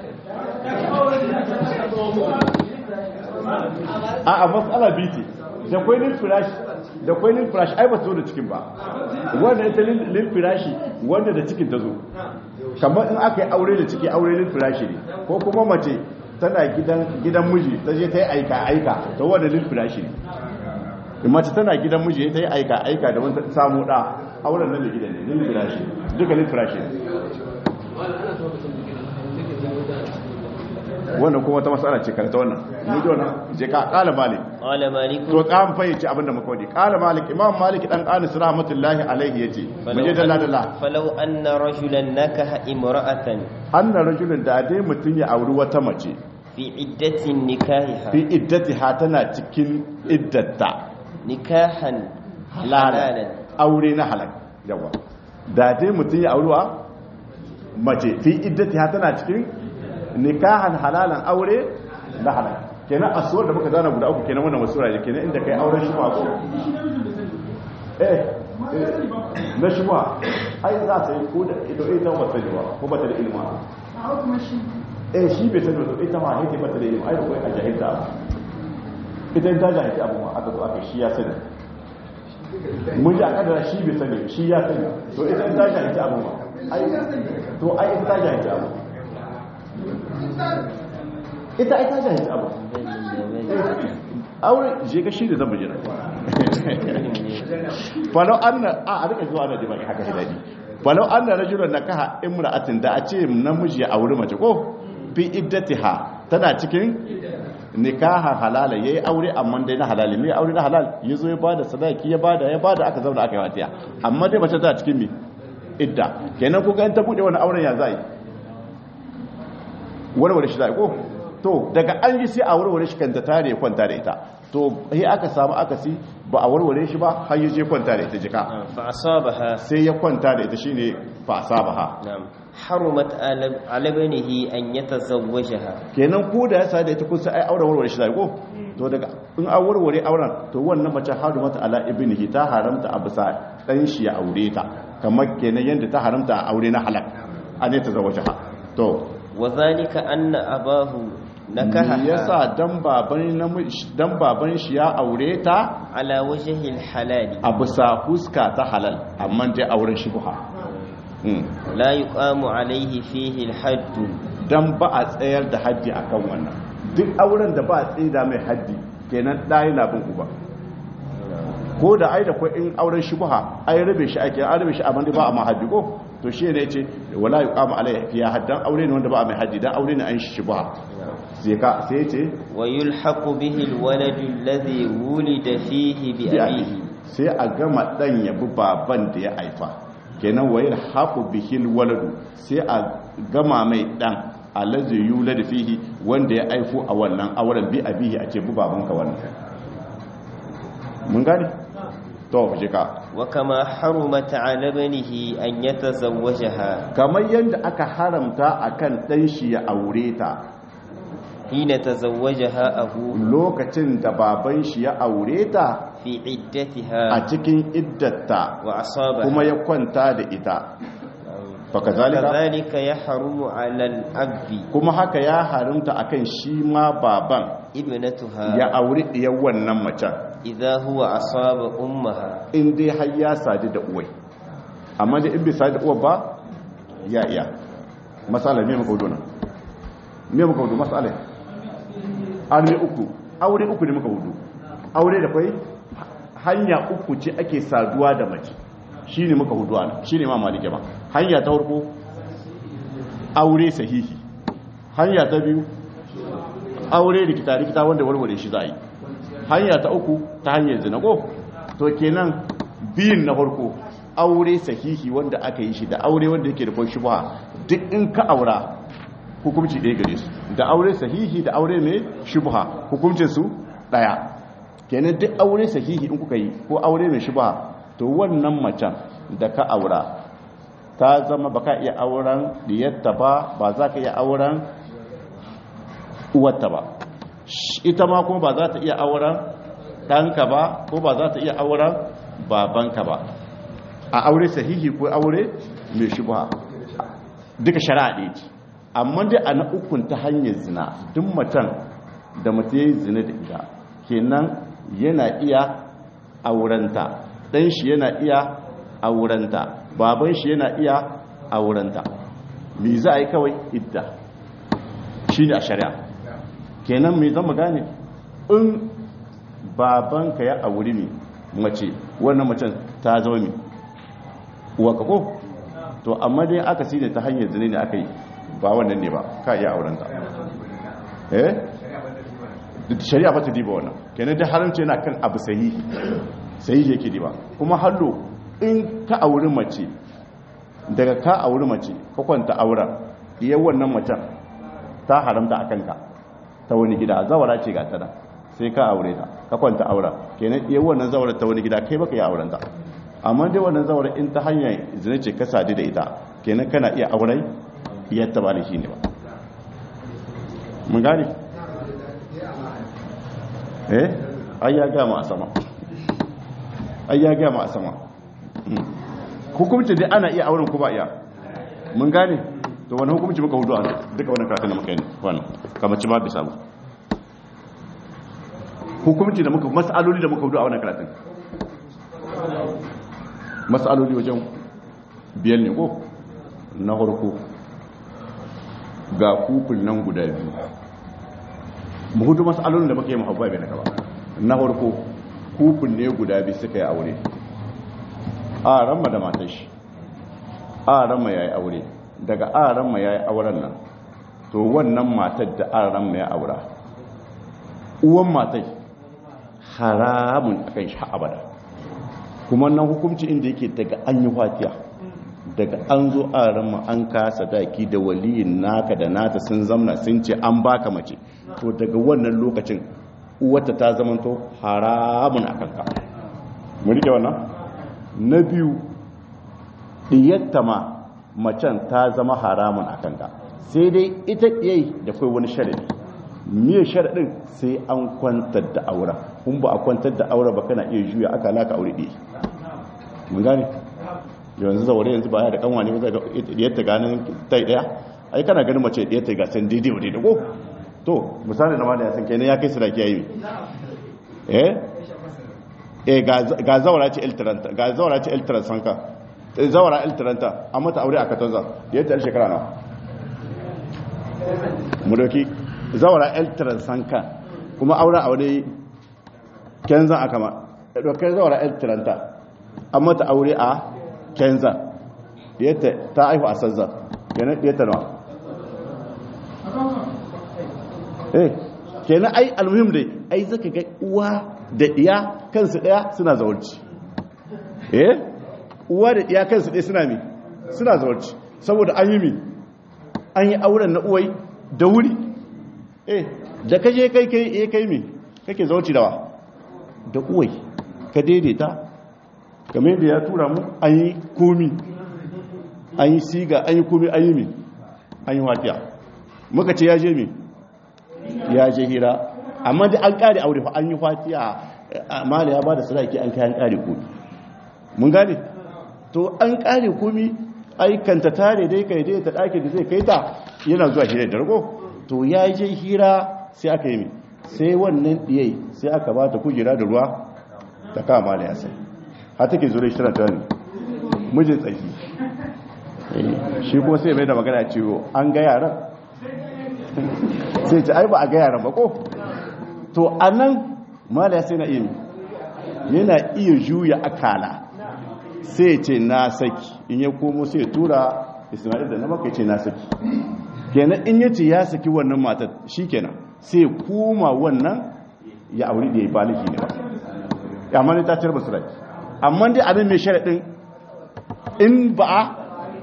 a matsala biti da kwai lil firash ai ba so da cikin ba wanda ita lil firashi wanda da cikin ta zo kamar in aka yi aure da ciki aure lil firashi ne ko kuma mace tana gidan miji ta je ta yi aika ta wanda lil firashi ne mace tana gidan miji ta yi aika da wanda samu da auren nan da gidan ne lil firashi duka lil firashi ne wannan kuma ta masala ce karanta wannan mu ji wannan je ka qala malik to kan fayyace abinda muka wadi qala malik imam malik dan anas rahmatullahi alaihi yace mu je dalla falau anna rajulan nakaha imra'atan anna rajulan da dai mutun ya auri wata mace fi iddatin nikahiha fi iddatiha tana cikin iddata nikahan halalan aure na halal yawa da dai mutun ya auruwa mace fi iddatiha tana cikin nikahan halalan aure na halal kenan asuwar da muka zana guda uku kenan wannan masura ne kenan inda kai auren shi ba ko na shi ba ai za ta yi ko da ita wata ne ba ko bata da ilma shi bai sani wato ita ma haike bata da ilma ai ko a jahilta ita ta jahilta abu ma aka zo aka shi ya sani mun ji a kadara shi bai sani shi ya sani to ita ta jahilta abu ma ai to ai ita ta jahilta abu ita jahilta abu aure je ka shi da zan bujira falau anna a rika zuwa da jima'i haka hidadi falau anna rajulan nakaha imra'atin da a ce namiji ya auri mace ko fi iddatiha tana cikin nikaha halala yayi aure amma dai na halali ne aure na halal yazo ya bada sadaki ya bada aka zauna aka yi watiya amma dai mace tana cikin me idda kenan ko ga ta bude wani auren ya zai warware shi zai ko to daga an yi sai a warware shi kanta tare ya kwanta da ita to sai aka samu akasi ba a warware shi ba har yaje kwanta da ita jika fa asabaha sai ya kwanta da ita shine fa asabaha na'am harumat ala banihi an yatazawwajaha kenan ko da ya sa da ita kun sai ai auren warware shi zai ko to daga in an warware auren to wannan mace harumat ala ibnihi ta haramta a bisa dan shi ya aure ta kamar kenan yanda ta haramta a aure na halal an yatazawwajaha to وذلك أن أباه nakaha yasa dan baban shi ya aure ta ala wajhi al-halal a bisa huska ta halal amma dai auren shubha la yuqamu alayhi fihi al-hadd dan ba a tsayar da haddi akan wannan duk auren da ba a tsida mai haddi kenan ɗaya na bin uba ko da ai da kwa in auren shubha ai rabe shi ake an rabe shi amma ba a ma haddi ko to shi ne yace wala yuqamu alayhi fiha haddan aure ne wanda ba a mai haddi dan aure ne an shi shubha sai yace wa yulhaqu bihi al-walad alladhi wulida fihi bi abihi sai a gama dan ya bi baban da ya haifa kenan wa yulhaqu bihi al-walad sai a gama mai dan allazi yulad fihi wanda ya aifo a wannan auren bi abihi ake bu babanka wannan mun gane to jika wa kama harumat ala banihi an yatazawwajaha kamar yanda aka haramta akan dan shi ya aure ta hina tazawwajaha abu lokacin da baban shi ya aure ta fi iddatiha a cikin iddata wa asaba kuma ya kwanta da ita fakazalika ya harumu alal abdi kuma haka ya haramta akan shi ma baban ibnatuha ya aure diyar wannan macen idza huwa asaba ummaha in dai har ya sadu da uwai amma da in bai sadu da uwar ba ya iya masala me muka wudo nan me muka wudo masala aure uku ne muka wudo aure da kai hanya uku ce ake saduwa da mace shine muka hudu ana shine ma malike ba hanya ta farko aure sahihi hanya ta biyu aure rikita wanda warware shi za a yi hanya ta uku ta hanyar zina ko to kenan biyun na farko aure sahihi wanda aka yi shi da aure wanda yake da kwan shubha duk in ka aura hukunci ɗaya gare su da aure sahihi da aure mai shubha hukuncin su ɗaya kenan duk aure sahihi in kuka yi ko aure mai shubha to wannan macen da ka aura ta zama baka iya auren diyarta ba za ka iya auren uwarta ba ita ma kuma ba za ta iya auren ɗanka ba ko ba za ta iya auren babanka ba a aure sahihi ko aure mai shubha duka shari'a ɗaya ce amma dai a na ukun ta hanyar zina duk macen da mutum ya yi zina da ita kenan yana iya aurenta dan shi yana iya aurenta baban shi yana iya aurenta me za a yi kawai idda shi ne a shari'a kenan me zama gane in babanka ya auri ne mace wannan macen ta zama mi uwaka ko to amma dai aka sine ta hanyar zane ne aka yi ba wannan ne ba ka iya aurenta shari'a ba ta diba wannan kenan da haramci yana kan abu sahihi sai yake diba kuma hallo in ka auri mace daga ka auri mace ka kwanta auren iya wannan macen ta haramta a kanka ta wani gida zawara ce ga tana sai ka aure ta ka kwanta auren kenan iya wannan zawara ta wani gida kai baka yi auren ta amma dai wannan zawara in ta hanyar zina ce ka sadu da ita kenan kana iya auren yadda ba da shi ne ba mun gane ai ya gama a sama hukumci dai ana iya auren ko ba iya mun gane to wani hukumci muka hudu a duka wani karatun da muka yi wannan kamar ci ma bisa ba hukumci da muka mas'aloli da muka hudu a wannan karatun mas'aloli wajen biyar ne ko na harko ga kufin nan guda biyu mu hudu mas'alolin da muka yi mahabba bai na gaba na harko kufin ne guda biyu suka yi aure a ramma da matan shi a ramma ya yi aure daga a ramma ya yi auren nan to wannan matar da a ramma ya aura uwan matai haramun a kan shi abada kuma nan hukumci inda yake daga an yi fatiya daga an zo a ramma an kasa daki da waliyin naka da nata sun zamna sun ce an baka mace to daga wannan lokacin uwata ta zamanto haramun a kanka mu rike wannan na biyu diyatta ma macen ta zama haramun a kanka sai dai ita ɗiyai da kai wani sharadi miye sharadin sai an kwantar da aura kun ba a kwantar da aura ba kana iya juya aka laka aure ɗaya mun gane yanzu zaure yanzu ba ya da kanwa ne ba zai ga diyatta ganin tai daya ai kana ganin mace diyatta ga san daidai wa daidai ko to misali na ma da ya san kenan ya kai sadaki yayi ga zawara ce iltiranta ga zawara ce iltiransanka zawara iltiranta amma ta aure a katanza da yadda shekara na mu doki zawara iltiransanka kuma aure kenzan aka ma dokar zawara iltiranta amma ta aure a kenzan da yadda ta aihu a sazza kenan da yadda nawa kenan ai almuhim dai ai zaka ga uwa da iya kansu daya suna zawarci uwa da iya kansu daya suna zawarci saboda an yi an yi auren na uwai da wuri da kaje kai mi kake zawarci dawa da uwai ka daidaita kamar yadda ya tura mu an yi komi an yi siga an yi komi an yi an yi watiya muka ce ya je ya je hira amma da an kare aure fa an yi fatiya mala ya bada sadaki an kai an kare komi mun gane to an kare komi aikanta tare dai kai dai ta dake da zai kai ta yana zuwa hira da rago to ya je hira sai aka yi sai wannan diyai sai aka ba ta kujera da ruwa ta kama mala ya sai har take zure shi tana ne mijin tsaki shi kuma sai mai da magana cewa an ga yaran sai ce ai ba a ga yaran ba ko to anan mala sai na yana iya juya akala sai ce na saki in ya komo sai tura Isma'il da na maka ce na saki kenan in yace ya saki wannan matar shikenan sai kuma wannan ya aure da ya baliki ne ba amma ne ta tarba su rai amma dai abin mai sharadin in ba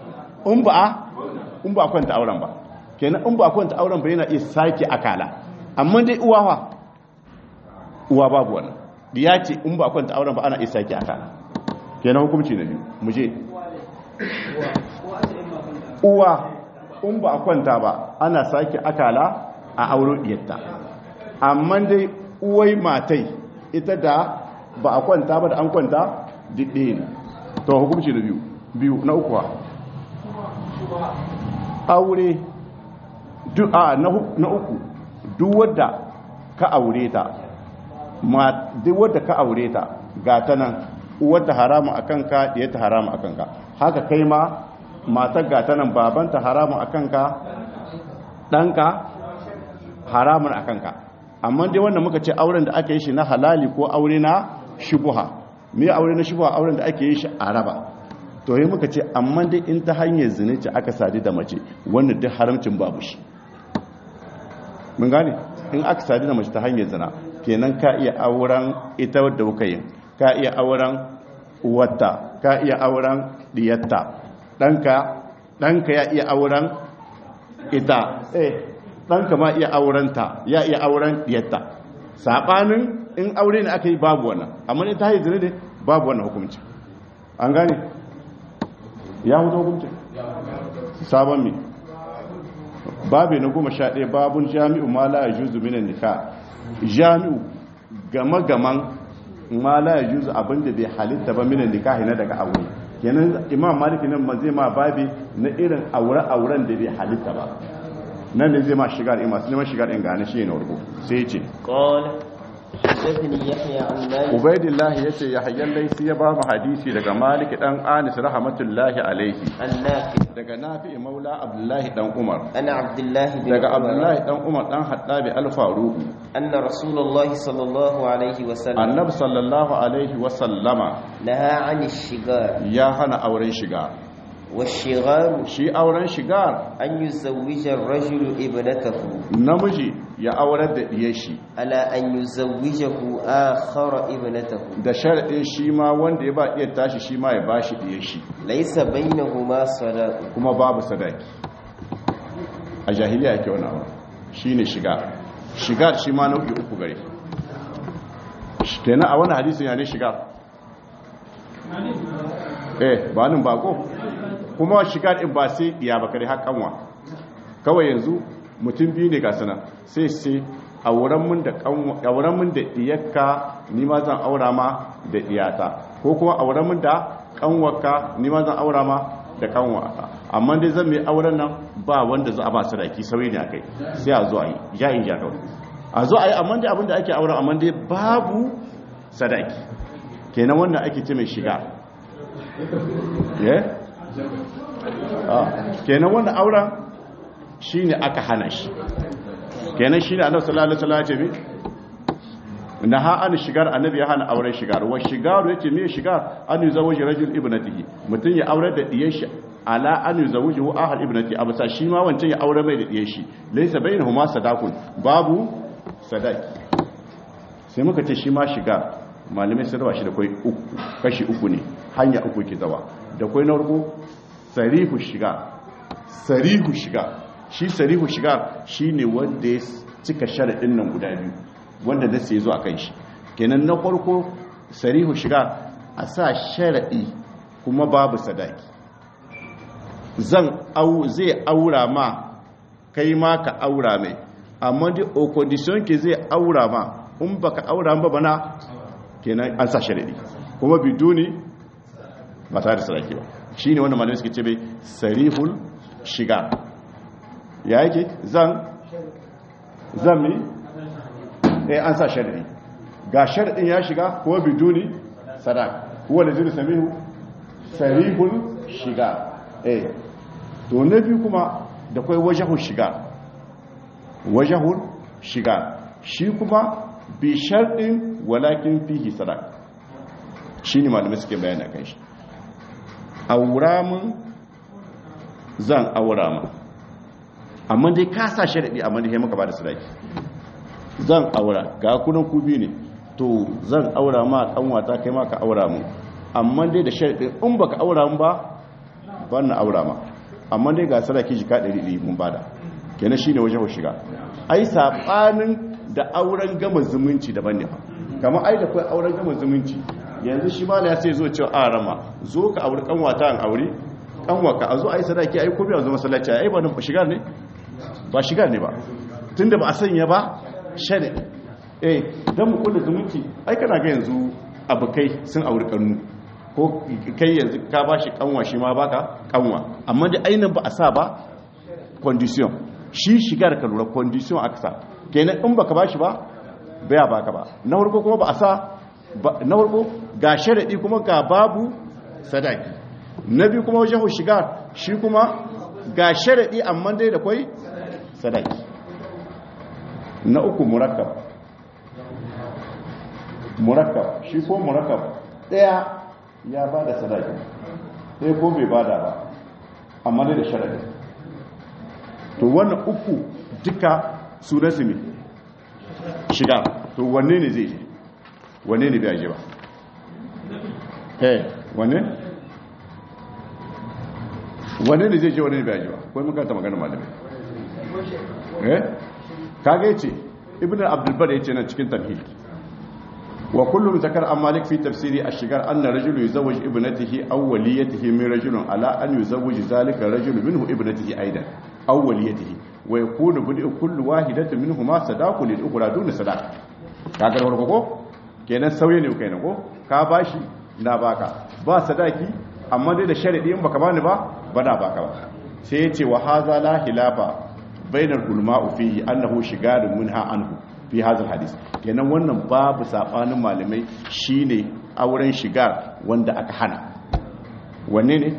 kwanta auren ba kenan in ba kwanta auren ba yana iya sake akala amma dai uwa babu wannan ya ce in ba kwanta auren ba ana isa ki aka kenan hukunci na biyu mu je uwa in ba kwanta ba ana sake akala a auren diyarta amma dai uwai matai ita da ba a kwanta ba da an kwanta didde ne to hukunci na biyu na uku aure na uku duk wadda ka aure ta duk wadda ka aure ta ga ta nan uwarta haramu a kanka diyarta haramu a kanka haka kai ma matar ga ta nan babanta haramu a kanka ɗanka haramun a kanka amma dai wannan muka ce auren da aka yi shi na halali ko aure na shubuha me aure na shubuha auren da ake yi shi a raba to yi muka ce amma dai in ta hanyar zina ce aka sadu da mace wannan duk haramcin babu shi mun gane in aka sadu da mace ta hanyar zina kenan ka iya auren ita wadda kuka yi ka iya auren uwarta ka iya auren diyatta ɗanka ya iya auren ita ɗanka ma iya auren ta ya iya auren diyatta saɓanin in aure ne aka yi babu wannan amma ita hanyar zina ne babu wannan hukunci an gane ya hudu hukunci sabon mi babu na 11 babun jami'u ma la yajuzu minan nikah jami'u gama-gaman ma la yajuzu abinda bai halitta ba minan nikah na daga aure kenan imam maliki nan ma zai ma babi na irin auren da bai halitta ba nan ne zai ma shigar in masu neman shigar in gane shi ne warko sai ya ce Ubaidillah ya ce Yahya Laisi ya ba mu hadisi daga Malik dan Anis rahmatullahi alaihi daga Nafi maula Abdullahi dan Umar daga Abdullahi dan Umar dan Hattabi al-Faruq anna Rasulullah sallallahu alaihi wa sallam annabi sallallahu alaihi wa sallama naha 'ani shigar ya hana auren shiga والشغار shi auren shigar أن يزوج الرجل ابنته namiji ya aurar da diyar shi على أن يزوجه آخر ابنته da sharadin shi ma wanda ya ba diyar tashi shi ma ya bashi diyar shi ليس بينهما صداق kuma babu sadaki a jahiliya yake wannan aure shine shigar shi ma nau'i uku gare kenan a wannan hadisin ya ne shigar ba nan bako kuma shiga din ba sai iya ba kare hakanwa kawai yanzu mutum biyu ne ga sana sai auren mun da diyarka ni ma zan aura ma da diyata ko kuma auren mun da kanwarka ni ma zan aura ma da kanwata amma dai zan mai auren nan ba wanda za a ba sadaki sauyi ne akai sai a zo a yi ja'in ja kawai a zo a yi amma dai abinda ake auren amma dai babu sadaki kenan wannan ake ce mai shiga kenan wannan auren shine aka hana shi kenan shine annabi sallallahu alaihi wasallam ya ce mi naha an shigar annabi ya hana auren shigar wa shigaru yace me shigar an yuzawaji rajul ibnatihi mutun ya aure da diyar shi ala an yuzawijuhu ahad ibnati abasa shi ma wancan ya aure mai da diyar shi laysa bainahuma sadaqun babu sadaki sai muka ce shi ma shigar malamai sun rawa shi da kai uku kashi uku ne hanya uku ke zawa da kai na farko sarihu shiga shi sarihu shiga shine wanda ya cika sharadin nan guda biyu wanda da sai zo a kan shi kenan na farko sarihu shiga a sa sharadi kuma babu sadaki zai aura ma kai ma ka aura mai amma da condition ke zai aura ma in baka aura ba bana kenan an sa sharadi kuma biduni ba tare da sadaki ba shine wannan malamai suke ce bai sarihul shiga ya yake zan mi an sa sharadi ga sharadin ya shiga ko biduni sadaka huwa lazina samihu sarihul shiga to na biyu kuma da kai wajhul shiga shi kuma bi sharadin walakin fihi sadaka shine malamai suke bayani kan shi aura mun zan aura ma amma dai ka sa sharadi amma dai maka ba da sadaki zan aura ga kunan ku bi ne to zan aura ma kanwata kai ma ka aura mu amma dai da sharadi in baka aura mu ba ban na aura ma amma dai ga sadaki jika 100 mun bada kenan shine wajen shiga ai sabanin da auren gama zumunci daban ne kamar ai da kai auren gama zumunci yanzu shi ma ya sai zo cewa a rama zo ka auri kanwata an auri kanwaka a zo a yi sadaki a yi kobi a zo masallaci a yi ba nan shigar ne ba shigar ne ba tun da ba a sanya ba shari don mu kula zumunci ai kana ga yanzu abokai sun auri kannu ko kai yanzu ka ba shi kanwa shi ma baka kanwa amma da ainihin ba a sa ba condition shi shigar ka lura condition aka sa kenan in baka ba shi ba baya baka ba na farko kuma ba a sa na farko ga sharaɗi kuma ga babu sadaki na biyu kuma wajen shiga shi kuma ga sharaɗi amma dai da kwai sadaki na uku murakkab shi ko murakkab ɗaya ya ba da sadaki ɗaya ko bai bada ba amma dai da sharaɗi to wannan uku duka sunansu ne shiga to wanne ne zai je wane ne bai ba wane ne zai je wane ne bai ba kawai muka ta magana malamai kaga yace ibn abdulbar yace nan cikin tamhid wa kullu zakar an malik fi tafsiri ash-shigar anna rajulu yuzawwij ibnatihi aw waliyatihi min rajulin ala an yuzawwij zalika rajulu minhu ibnatihi aidan aw waliyatihi wa yakunu bi kulli wahidatin minhuma sadaqu lil ukhra dun sadaq kaga da farko ko kenan sauye ne kai na ko ka bashi na baka ba sadaki amma dai da sharadi in baka bani ba bana baka ba sai yace wa hadha la hilafa bainar ulama fihi annahu shigarun minha anhu fi hadha hadith kenan wannan babu sabanin malamai shine auren shigar wanda aka hana wanne ne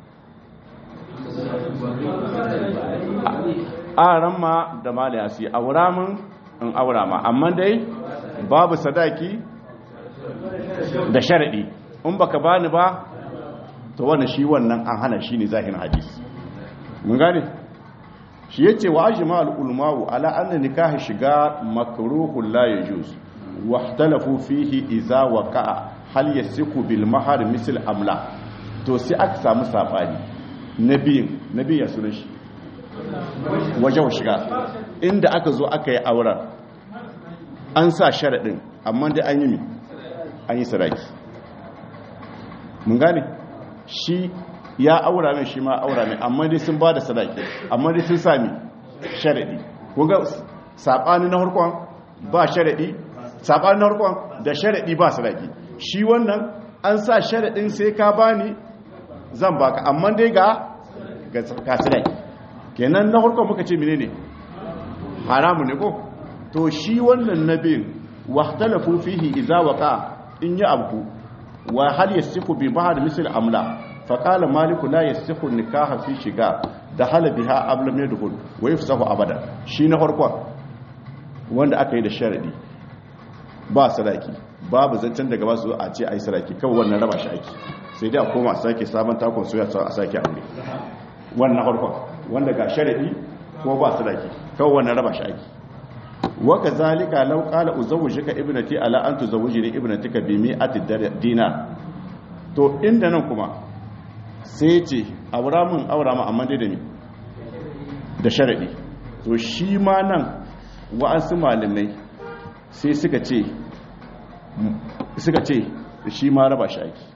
aran ma da malaya su aura mun in aura ma amma dai babu sadaki da sharadi in baka bani ba to wannan shi wannan an hana shi ne zahirin hadisi mun gane shi yace wa ajma al ulama ala anna nikah shiga makruhun la yajuz wa ikhtalafu fihi idza waqa'a hal yasiku bil mahar misl amla to sai aka samu sabani nabiyin ya sunan shi wajen shiga inda aka zo aka yi auren an sa sharadin amma da an yi mi an yi sadaki mun gane shi ya aura mai shi ma aura mai amma dai sun ba da sadaki amma dai sun sami sharadi kunga sabani na harkon ba sharadi sabani na harkon da sharadi ba sadaki shi wannan an sa sharadin sai ka bani zan baka amma dai ga sadaki kenan na farko muka ce menene haramu ne ko to shi wannan nabin wahtalafu fihi idza waqa in ya abku wa hal yasihu bi ba'd misl amla fa qala malik la yasihu nikaha fi shiga da hala biha ablam yadkhul wa yafsahu abada shi na farko wanda aka yi da sharadi ba sadaki babu zancen daga ba su a ce ai sadaki kawai wannan raba shi ake sai dai a koma a sake sabon takon soya a sake aure wannan farko wanda ga sharadi ko ba sadaki kawai wannan raba shi ake wa kazalika law qala uzawwijuka ibnati ala an tuzawwijini ibnatika bi mi'ati dinar to inda nan kuma sai ce aura mun amma dai da ni da sharadi to shi ma nan wa'ansu malamai sai suka ce shi ma raba shi ake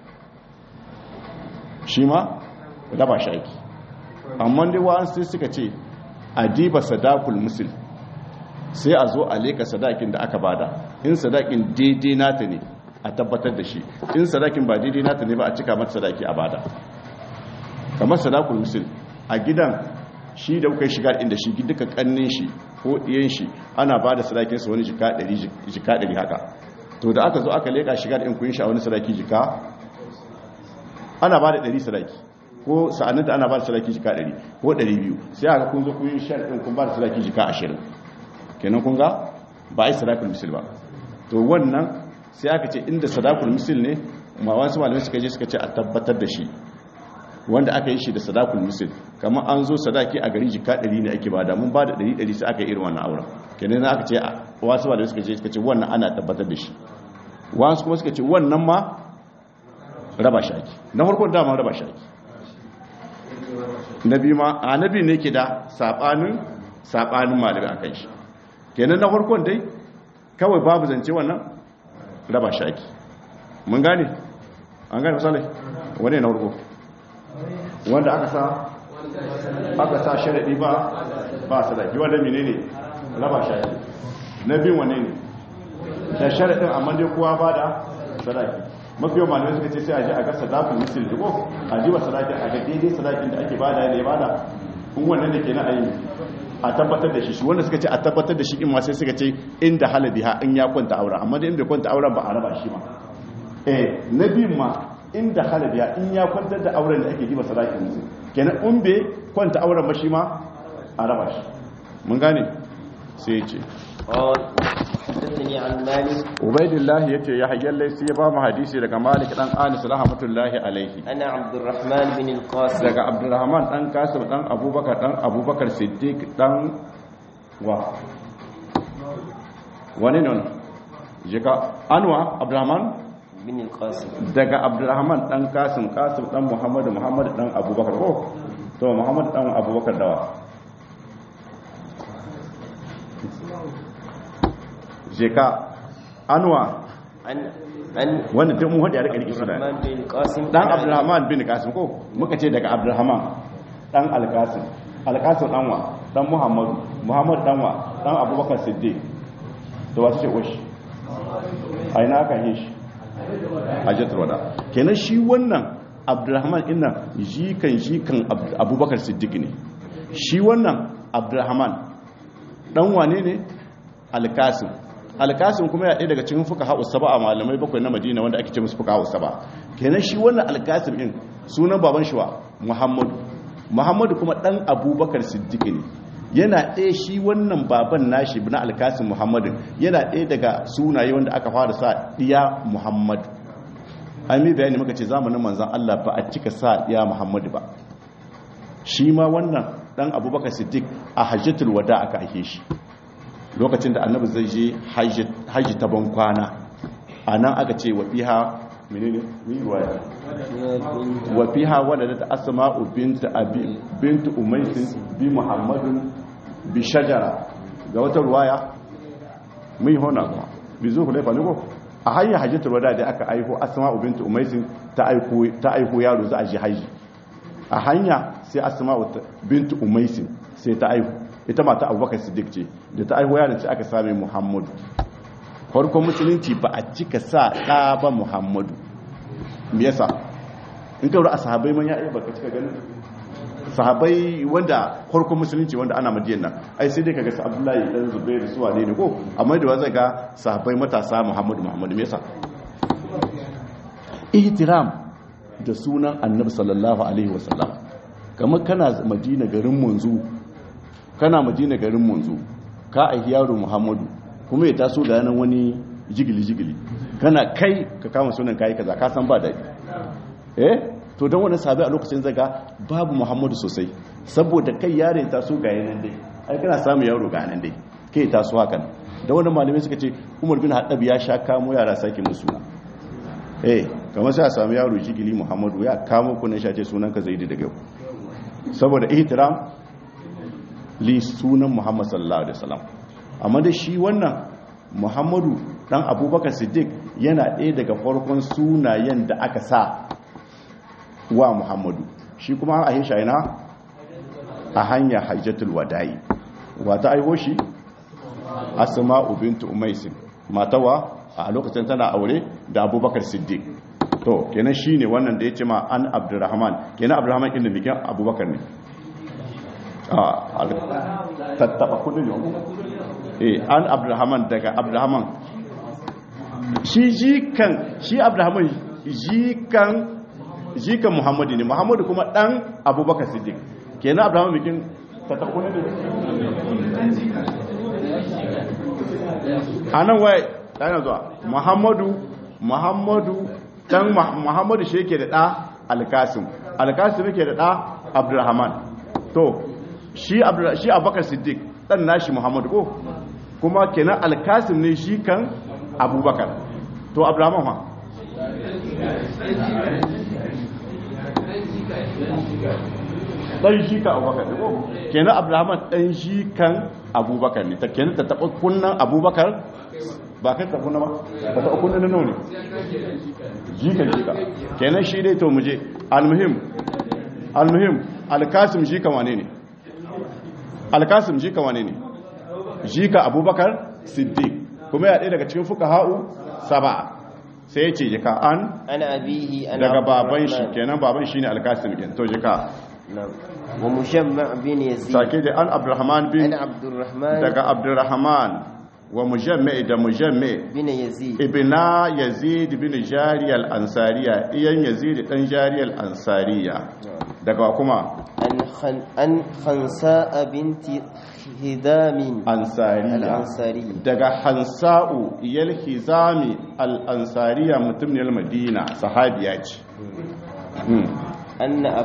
shi ma raba shi ake amma dai wa'ansu suka ce adiba sadakul musul sai a zo a leka sadakin da aka bada in sadakin daidai nata ne a tabbatar da shi in sadakin ba daidai nata ne ba a cika mata sadaki a bada kamar sadakul musul a gidan shi da kuka shiga inda shi duka kannin shi ko iyan shi ana bada sadakin sa wani jika 100 haka to da aka zo aka leka shiga in kun shi a wani sadaki jika ana bada 100 sadaki ko sa'annin da ana bada sadaki jika 100 ko 200 sai aka kun zo kun yi sharadin kun bada sadaki jika 20 kenan kun ga ba ai sadakul misil ba to wannan sai aka ce inda sadakul misil ne ma wasu malamai suka je suka ce a tabbatar da shi wanda aka yi shi da sadakul misil kamar an zo sadaki a gari jika 100 ne ake bada mun bada 100 sai aka yi irin wannan auren kenan aka ce wasu malamai suka je suka ce wannan ana tabbatar da shi wasu kuma suka ce wannan ma raba shi ake na farko da ma raba shi ake nabi ma annabi ne ke da sabanin malamai akan shi kenan na farkon dai kawai babu zance wannan raba shi ake mun gane an gane misali wane na farko wanda aka sa sharadi ba sadaki wanda menene raba shi ake na bin wane ne da sharadin amma dai kowa ba da sadaki mafiyo malamai suka ce sai a ji a ga sadakul misil duko a ji wa sadaki a ga daidai sadakin da ake bada ne bada kun wannan da ke na ayi a tabbatar da shi wanda suka ce a tabbatar da shi in ma sai suka ce inda halabiha in ya kwanta auren amma da inda kwanta auren ba a raba shi ma na biyun ma inda halabiha in ya kwantar da auren da ake jiba sadakin musu kenan in bai kwanta auren ba shi ma a raba shi mun gane sai ya ce ubaidillah ya ce ya hayyar laisi ya ba mu hadisi daga malik dan anis rahmatullahi alaihi ana abdurrahman bin al-qasim daga abdurrahman dan kasim dan abubakar siddiq dan wani ne jika anwa abdurrahman bin al-qasim daga abdurrahman dan kasim dan muhammad dan abubakar to muhammad dan abubakar dawa jika anwa wanda ta mun hada ya rika suna dan abdurrahman bin qasim ko muka ce daga abdurrahman dan al-qasim danwa dan muhammad danwa dan abubakar siddiq to wace ce washi aina aka yi shi hajjatul wada kenan shi wannan abdurrahman inna jikan abubakar siddiq ne shi wannan abdurrahman dan wane ne al-qasim kuma ya ɗaya daga cikin fuqaha usaba a malamai bakwai na Madina wanda ake ce musu fuqaha usaba kenan shi wannan al-qasim din sunan baban shi wa Muhammadu kuma dan Abubakar Siddiq ne yana ɗaya shi wannan baban nashi na al-qasim Muhammadu yana ɗaya daga sunaye wanda aka fara sa diya Muhammad ai bayani muka ce zamanin manzon Allah ba a cika sa diya Muhammadu ba shi ma wannan dan Abubakar Siddiq a hajjatul wada aka ake shi lokacin da annabi zai je hajji ta ban kwana a nan aka ce wa fiha menene riwaya wa fiha waladat asma'u bint umays bi muhammadin bi shajara ga wata ruwaya mai hona ba bi zo ku laifa ne ko a hanyar hajjatul wada da aka aiho asma'u bint umays ta aiho yaro za a je haji a hanya sai asma'u bint umays sai ta aiho ita mata abubakar siddiq ce da ta aihuwa yaron ce aka same muhammadu farkon musulunci ba a cika sa ɗa ba muhammadu me yasa in ka wuri a sahabai man ya iya baka cika ganin sahabbai wanda farkon musulunci wanda ana madina ai sai dai kaga su Abdullahi dan Zubairu su wane ne ko amma da zai ga sahabbai matasa Muhammadu me yasa ihtiram da sunan Annabi sallallahu alaihi wasallam kamar kana madina garin manzo ka aihi yaro Muhammadu kuma ya taso da yanan wani jigili kana kai ka kama sunan kai kaza ka san ba daɗi to don wani sabi a lokacin zaga babu Muhammadu sosai saboda kai yare taso ga yanan dai ai kana samu yaro ga yanan dai kai taso hakan da wani malamai suka ce Umar bin Haddab ya sha kamo yara sake musu kamar sai a samu yaro jigili Muhammadu ya kamo kunan shace sunan ka Zaidi daga yau saboda ihtiram li sunan Muhammad sallallahu alaihi wasallam amma da shi wannan Muhammadu dan Abubakar Siddiq yana ɗaya daga farkon sunayen da aka sa wa Muhammadu shi kuma a hisha ina a hanya Hajjatul Wada'i wata aiho shi Asma'u bint Umays matawa a lokacin tana aure da Abubakar Siddiq to kenan shine wannan da yace ma an Abdurrahman kenan Abdurrahman din da bikin Abubakar ne tattaba kudin ne an Abdurrahman daga Abdurrahman shi Abdurrahman jikan Muhammadu ne Muhammadu kuma dan Abubakar Siddiq kenan Abdurrahman bikin tattaba kudin ne anan waye dan zuwa Muhammadu dan Muhammadu shi yake da da Al-Qasim yake da da Abdurrahman to shi Abubakar Siddiq dan nashi Muhammadu ko kuma kenan Al-Qasim ne shi kan Abubakar to Abdurrahman fa dan shi kan Abubakar ko kenan Abdurrahman dan shi kan Abubakar ne ta kenan ta taba kunnan Abubakar ba kai tafi na ba ba ta kunnan nawa ne jika kenan shi dai to muje almuhim Al-Qasim shi kan wane ne Al-Qasim jika wane ne jika Abubakar Siddiq kuma ya ɗaya daga cikin fuqaha'u sab'a sai ya ce jika an ana abihi daga baban shi kenan baban shine Al-Qasim kenan to jika wa Mujamma' bin Yazid sake da an Abdurrahman bin Abdurrahman daga Abdurrahman wa Mujamma' da Mujamma' bin Yazid ibna Yazid bin Jari al-Ansariya iyan Yazid dan Jari al-Ansariya daga kuma an Khansa binti Hidam al-Ansariya daga Hansa'u iyal Hizami al-Ansariya mutum ne al-Madina sahabiya ce anna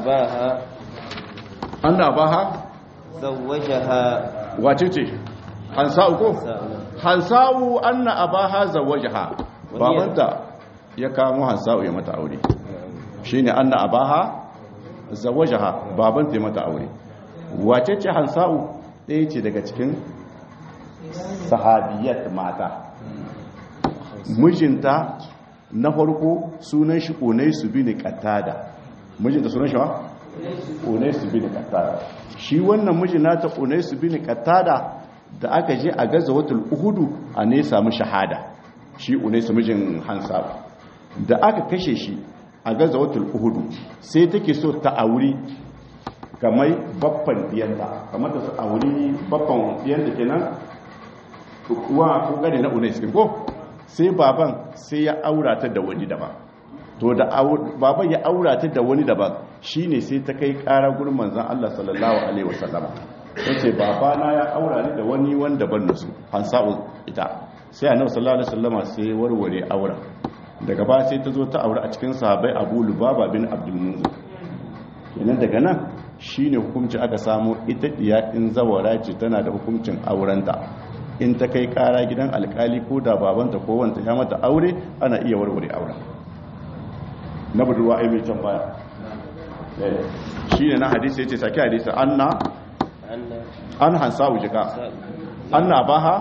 abaha zawwajaha wace ce Hansa'u ko Hansa'u anna abaha zawwajaha babanta ya kamo Hansa'u ya mata aure shine anna abaha zawajaha baban ta mata aure wace ce Hansa'u ɗaya ce daga cikin sahabiyat mata mijinta na farko sunan shi Unais bin Qatada mijinta sunan shi wa Unais bin Qatada shi wannan mijin nata Unais bin Qatada da aka je a gazawatul Uhud a ne samu shahada shi Unais mijin Hansa'u da aka kashe shi a gazawatul Uhud sai take so ta auri kamar babban diyanta kamar da su auri babban diyanta kenan wa ko gane na Unais ko sai baban sai ya aura ta da wani daban to da baban ya aura ta da wani daban shine sai ta kai ƙara gurin manzon Allah sallallahu alaihi wasallam sai babana ya aura ni da wani wanda ban nasu Hansa'u ita sai annabi sallallahu alaihi wasallama sai warware aura daga ba sai ta zo ta aure a cikin sahabbai Abu Lubaba bin Abdul Munzir kenan daga nan shine hukunci aka samu ita diya in zawara ce tana da hukuncin aurenta in ta kai kara gidan alkali ko da babanta ko wanta ya mata aure ana iya warware auren na budurwa ai mai can baya shine na hadisi yace saki hadisi an Hansa'u jika anna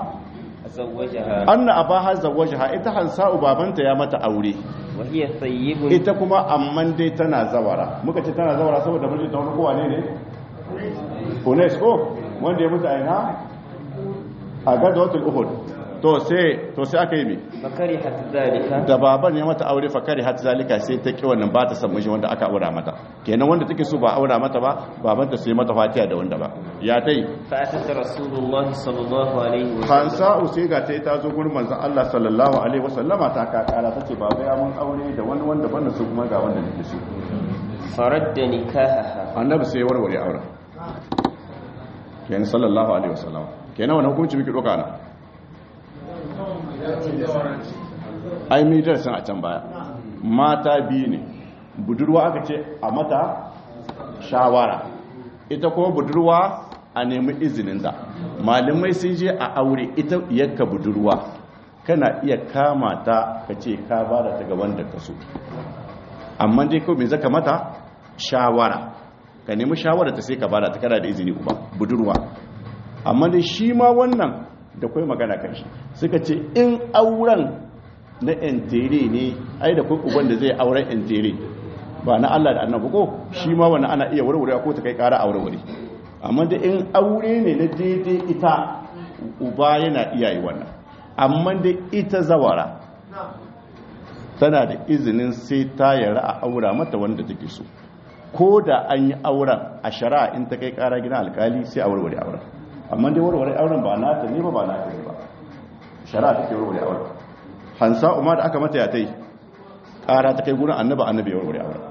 abaha zawwajaha ita Hansa'u babanta ya mata aure ita kuma amman dai tana zawara muka ce tana zawara saboda mijin ta wani kowa ne UNESCO wanda ya mutu aina a gazawatul Uhud to sai aka yi bi fakari hatta zalika da baban ya mata aure fakari hatta zalika sai ta ki wannan ba ta san miji wanda aka aura mata kenan wanda take so ba aura mata ba baban ta sai mata fatiya da wanda ba ya tai fa atata rasulullahi sallallahu alaihi wasallam Hansa'u sai ga ta zo gurin manzon Allah sallallahu alaihi wasallama ta kakara tace baba ya mun aure da wani wanda banda su kuma ga wanda nake so faradda nikahaha annabi sai warware auren kenan sallallahu alaihi wasallam kenan wannan hukunci miki doka na ai mai darasin a can baya mata biyu ne budurwa aka ce a mata shawara ita kuma budurwa a nemi izininta malamai sun je a aure ita yakka budurwa kana iya kama ta ka ce ka ba da ta ga wanda ka so amma dai kawai mai zaka mata shawara ka nemi shawara ta sai ka ba da ta kana da izini uba budurwa amma dai shi ma wannan da kai magana kan shi suka ce in auren na entere ne ai da kai uban da zai auren entere ba na Allah da annabi ko shi ma wannan ana iya warware ko ta kai ƙara a warware amma da in aure ne na daidai ita uba yana iya yi wannan amma da ita zawara tana da izinin sai ta yara a aura mata wanda take so ko da an yi auren a shari'a in ta kai ƙara gidan alkali sai a warware auren amma dai warware auren ba na ta ne ba na ta ne ba shari'a take warware auren Hansa umar da aka mata ya tai ƙara ta kai gurin annabi ya warware auren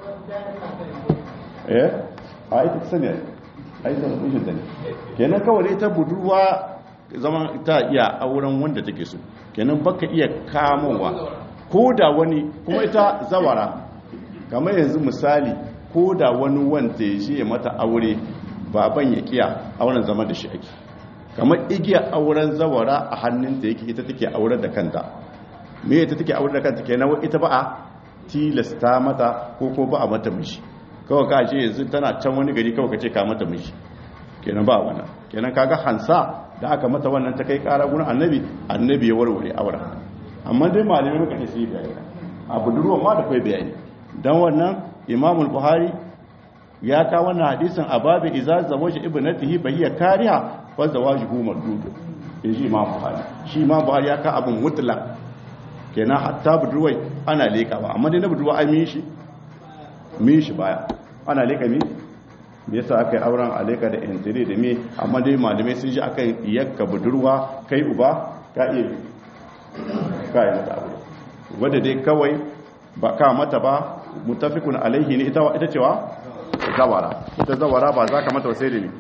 a ita sani a ita rufishin ta ne kenan kawai ta budurwa zaman ta iya auren wanda take so kenan baka iya kamowa ko da wani kuma ita zawara kamar yanzu misali ko da wani wanda ya shi ya mata aure baban ya kiya auren zama da shi ake kamar igiya auren zawara a hannunta yake ita take auren da kanta me ita take auren da kanta kenan ita ba a tilasta mata ko ba a mata mishi kawai ka ce yanzu tana can wani gari kawai ka ce ka mata mishi kenan ba wannan kenan kaga Hansa da aka mata wannan ta kai kara gurin annabi ya warware auren amma dai malamai muka ce sai bayani a budurwan ma da kai bayani dan wannan Imam Buhari ya ka wannan hadisin a babu iza zawaji ibnatihi bahiya kariha fa zawajuhu mardud yaji Imam Buhari shi Imam Buhari ya ka abun mutlaq kenan hatta budurwai ana lekawa amma dai na budurwa ai mi shi baya ana leka me yasa aka yi auren aleka da intire da me amma dai malamai sun ji akan yakka budurwa kai uba ka iya kai mata aure wanda dai kawai ba ka mata ba mutafikun alaihi ne ita cewa zawara ba za ka mata sai da ne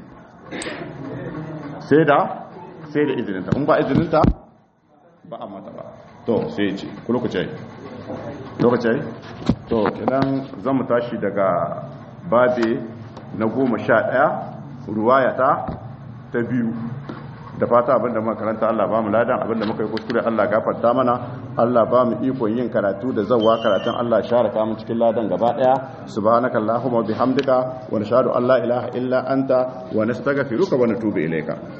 sai da izininta in ba izininta ba a mata ba to sai ce ku lokaci to kidan zan mu tashi daga babe na 11 ruwayata ta biyu da fata abinda muka karanta Allah ba mu ladan abinda muka yi kuskure Allah gafarta mana Allah ba mu ikon yin karatu da zawwa karatun Allah sharaka mu cikin ladan gaba daya subhanakallahumma wa bihamdika wa nashhadu an la ilaha illa anta wa nastaghfiruka wa natubu ilayka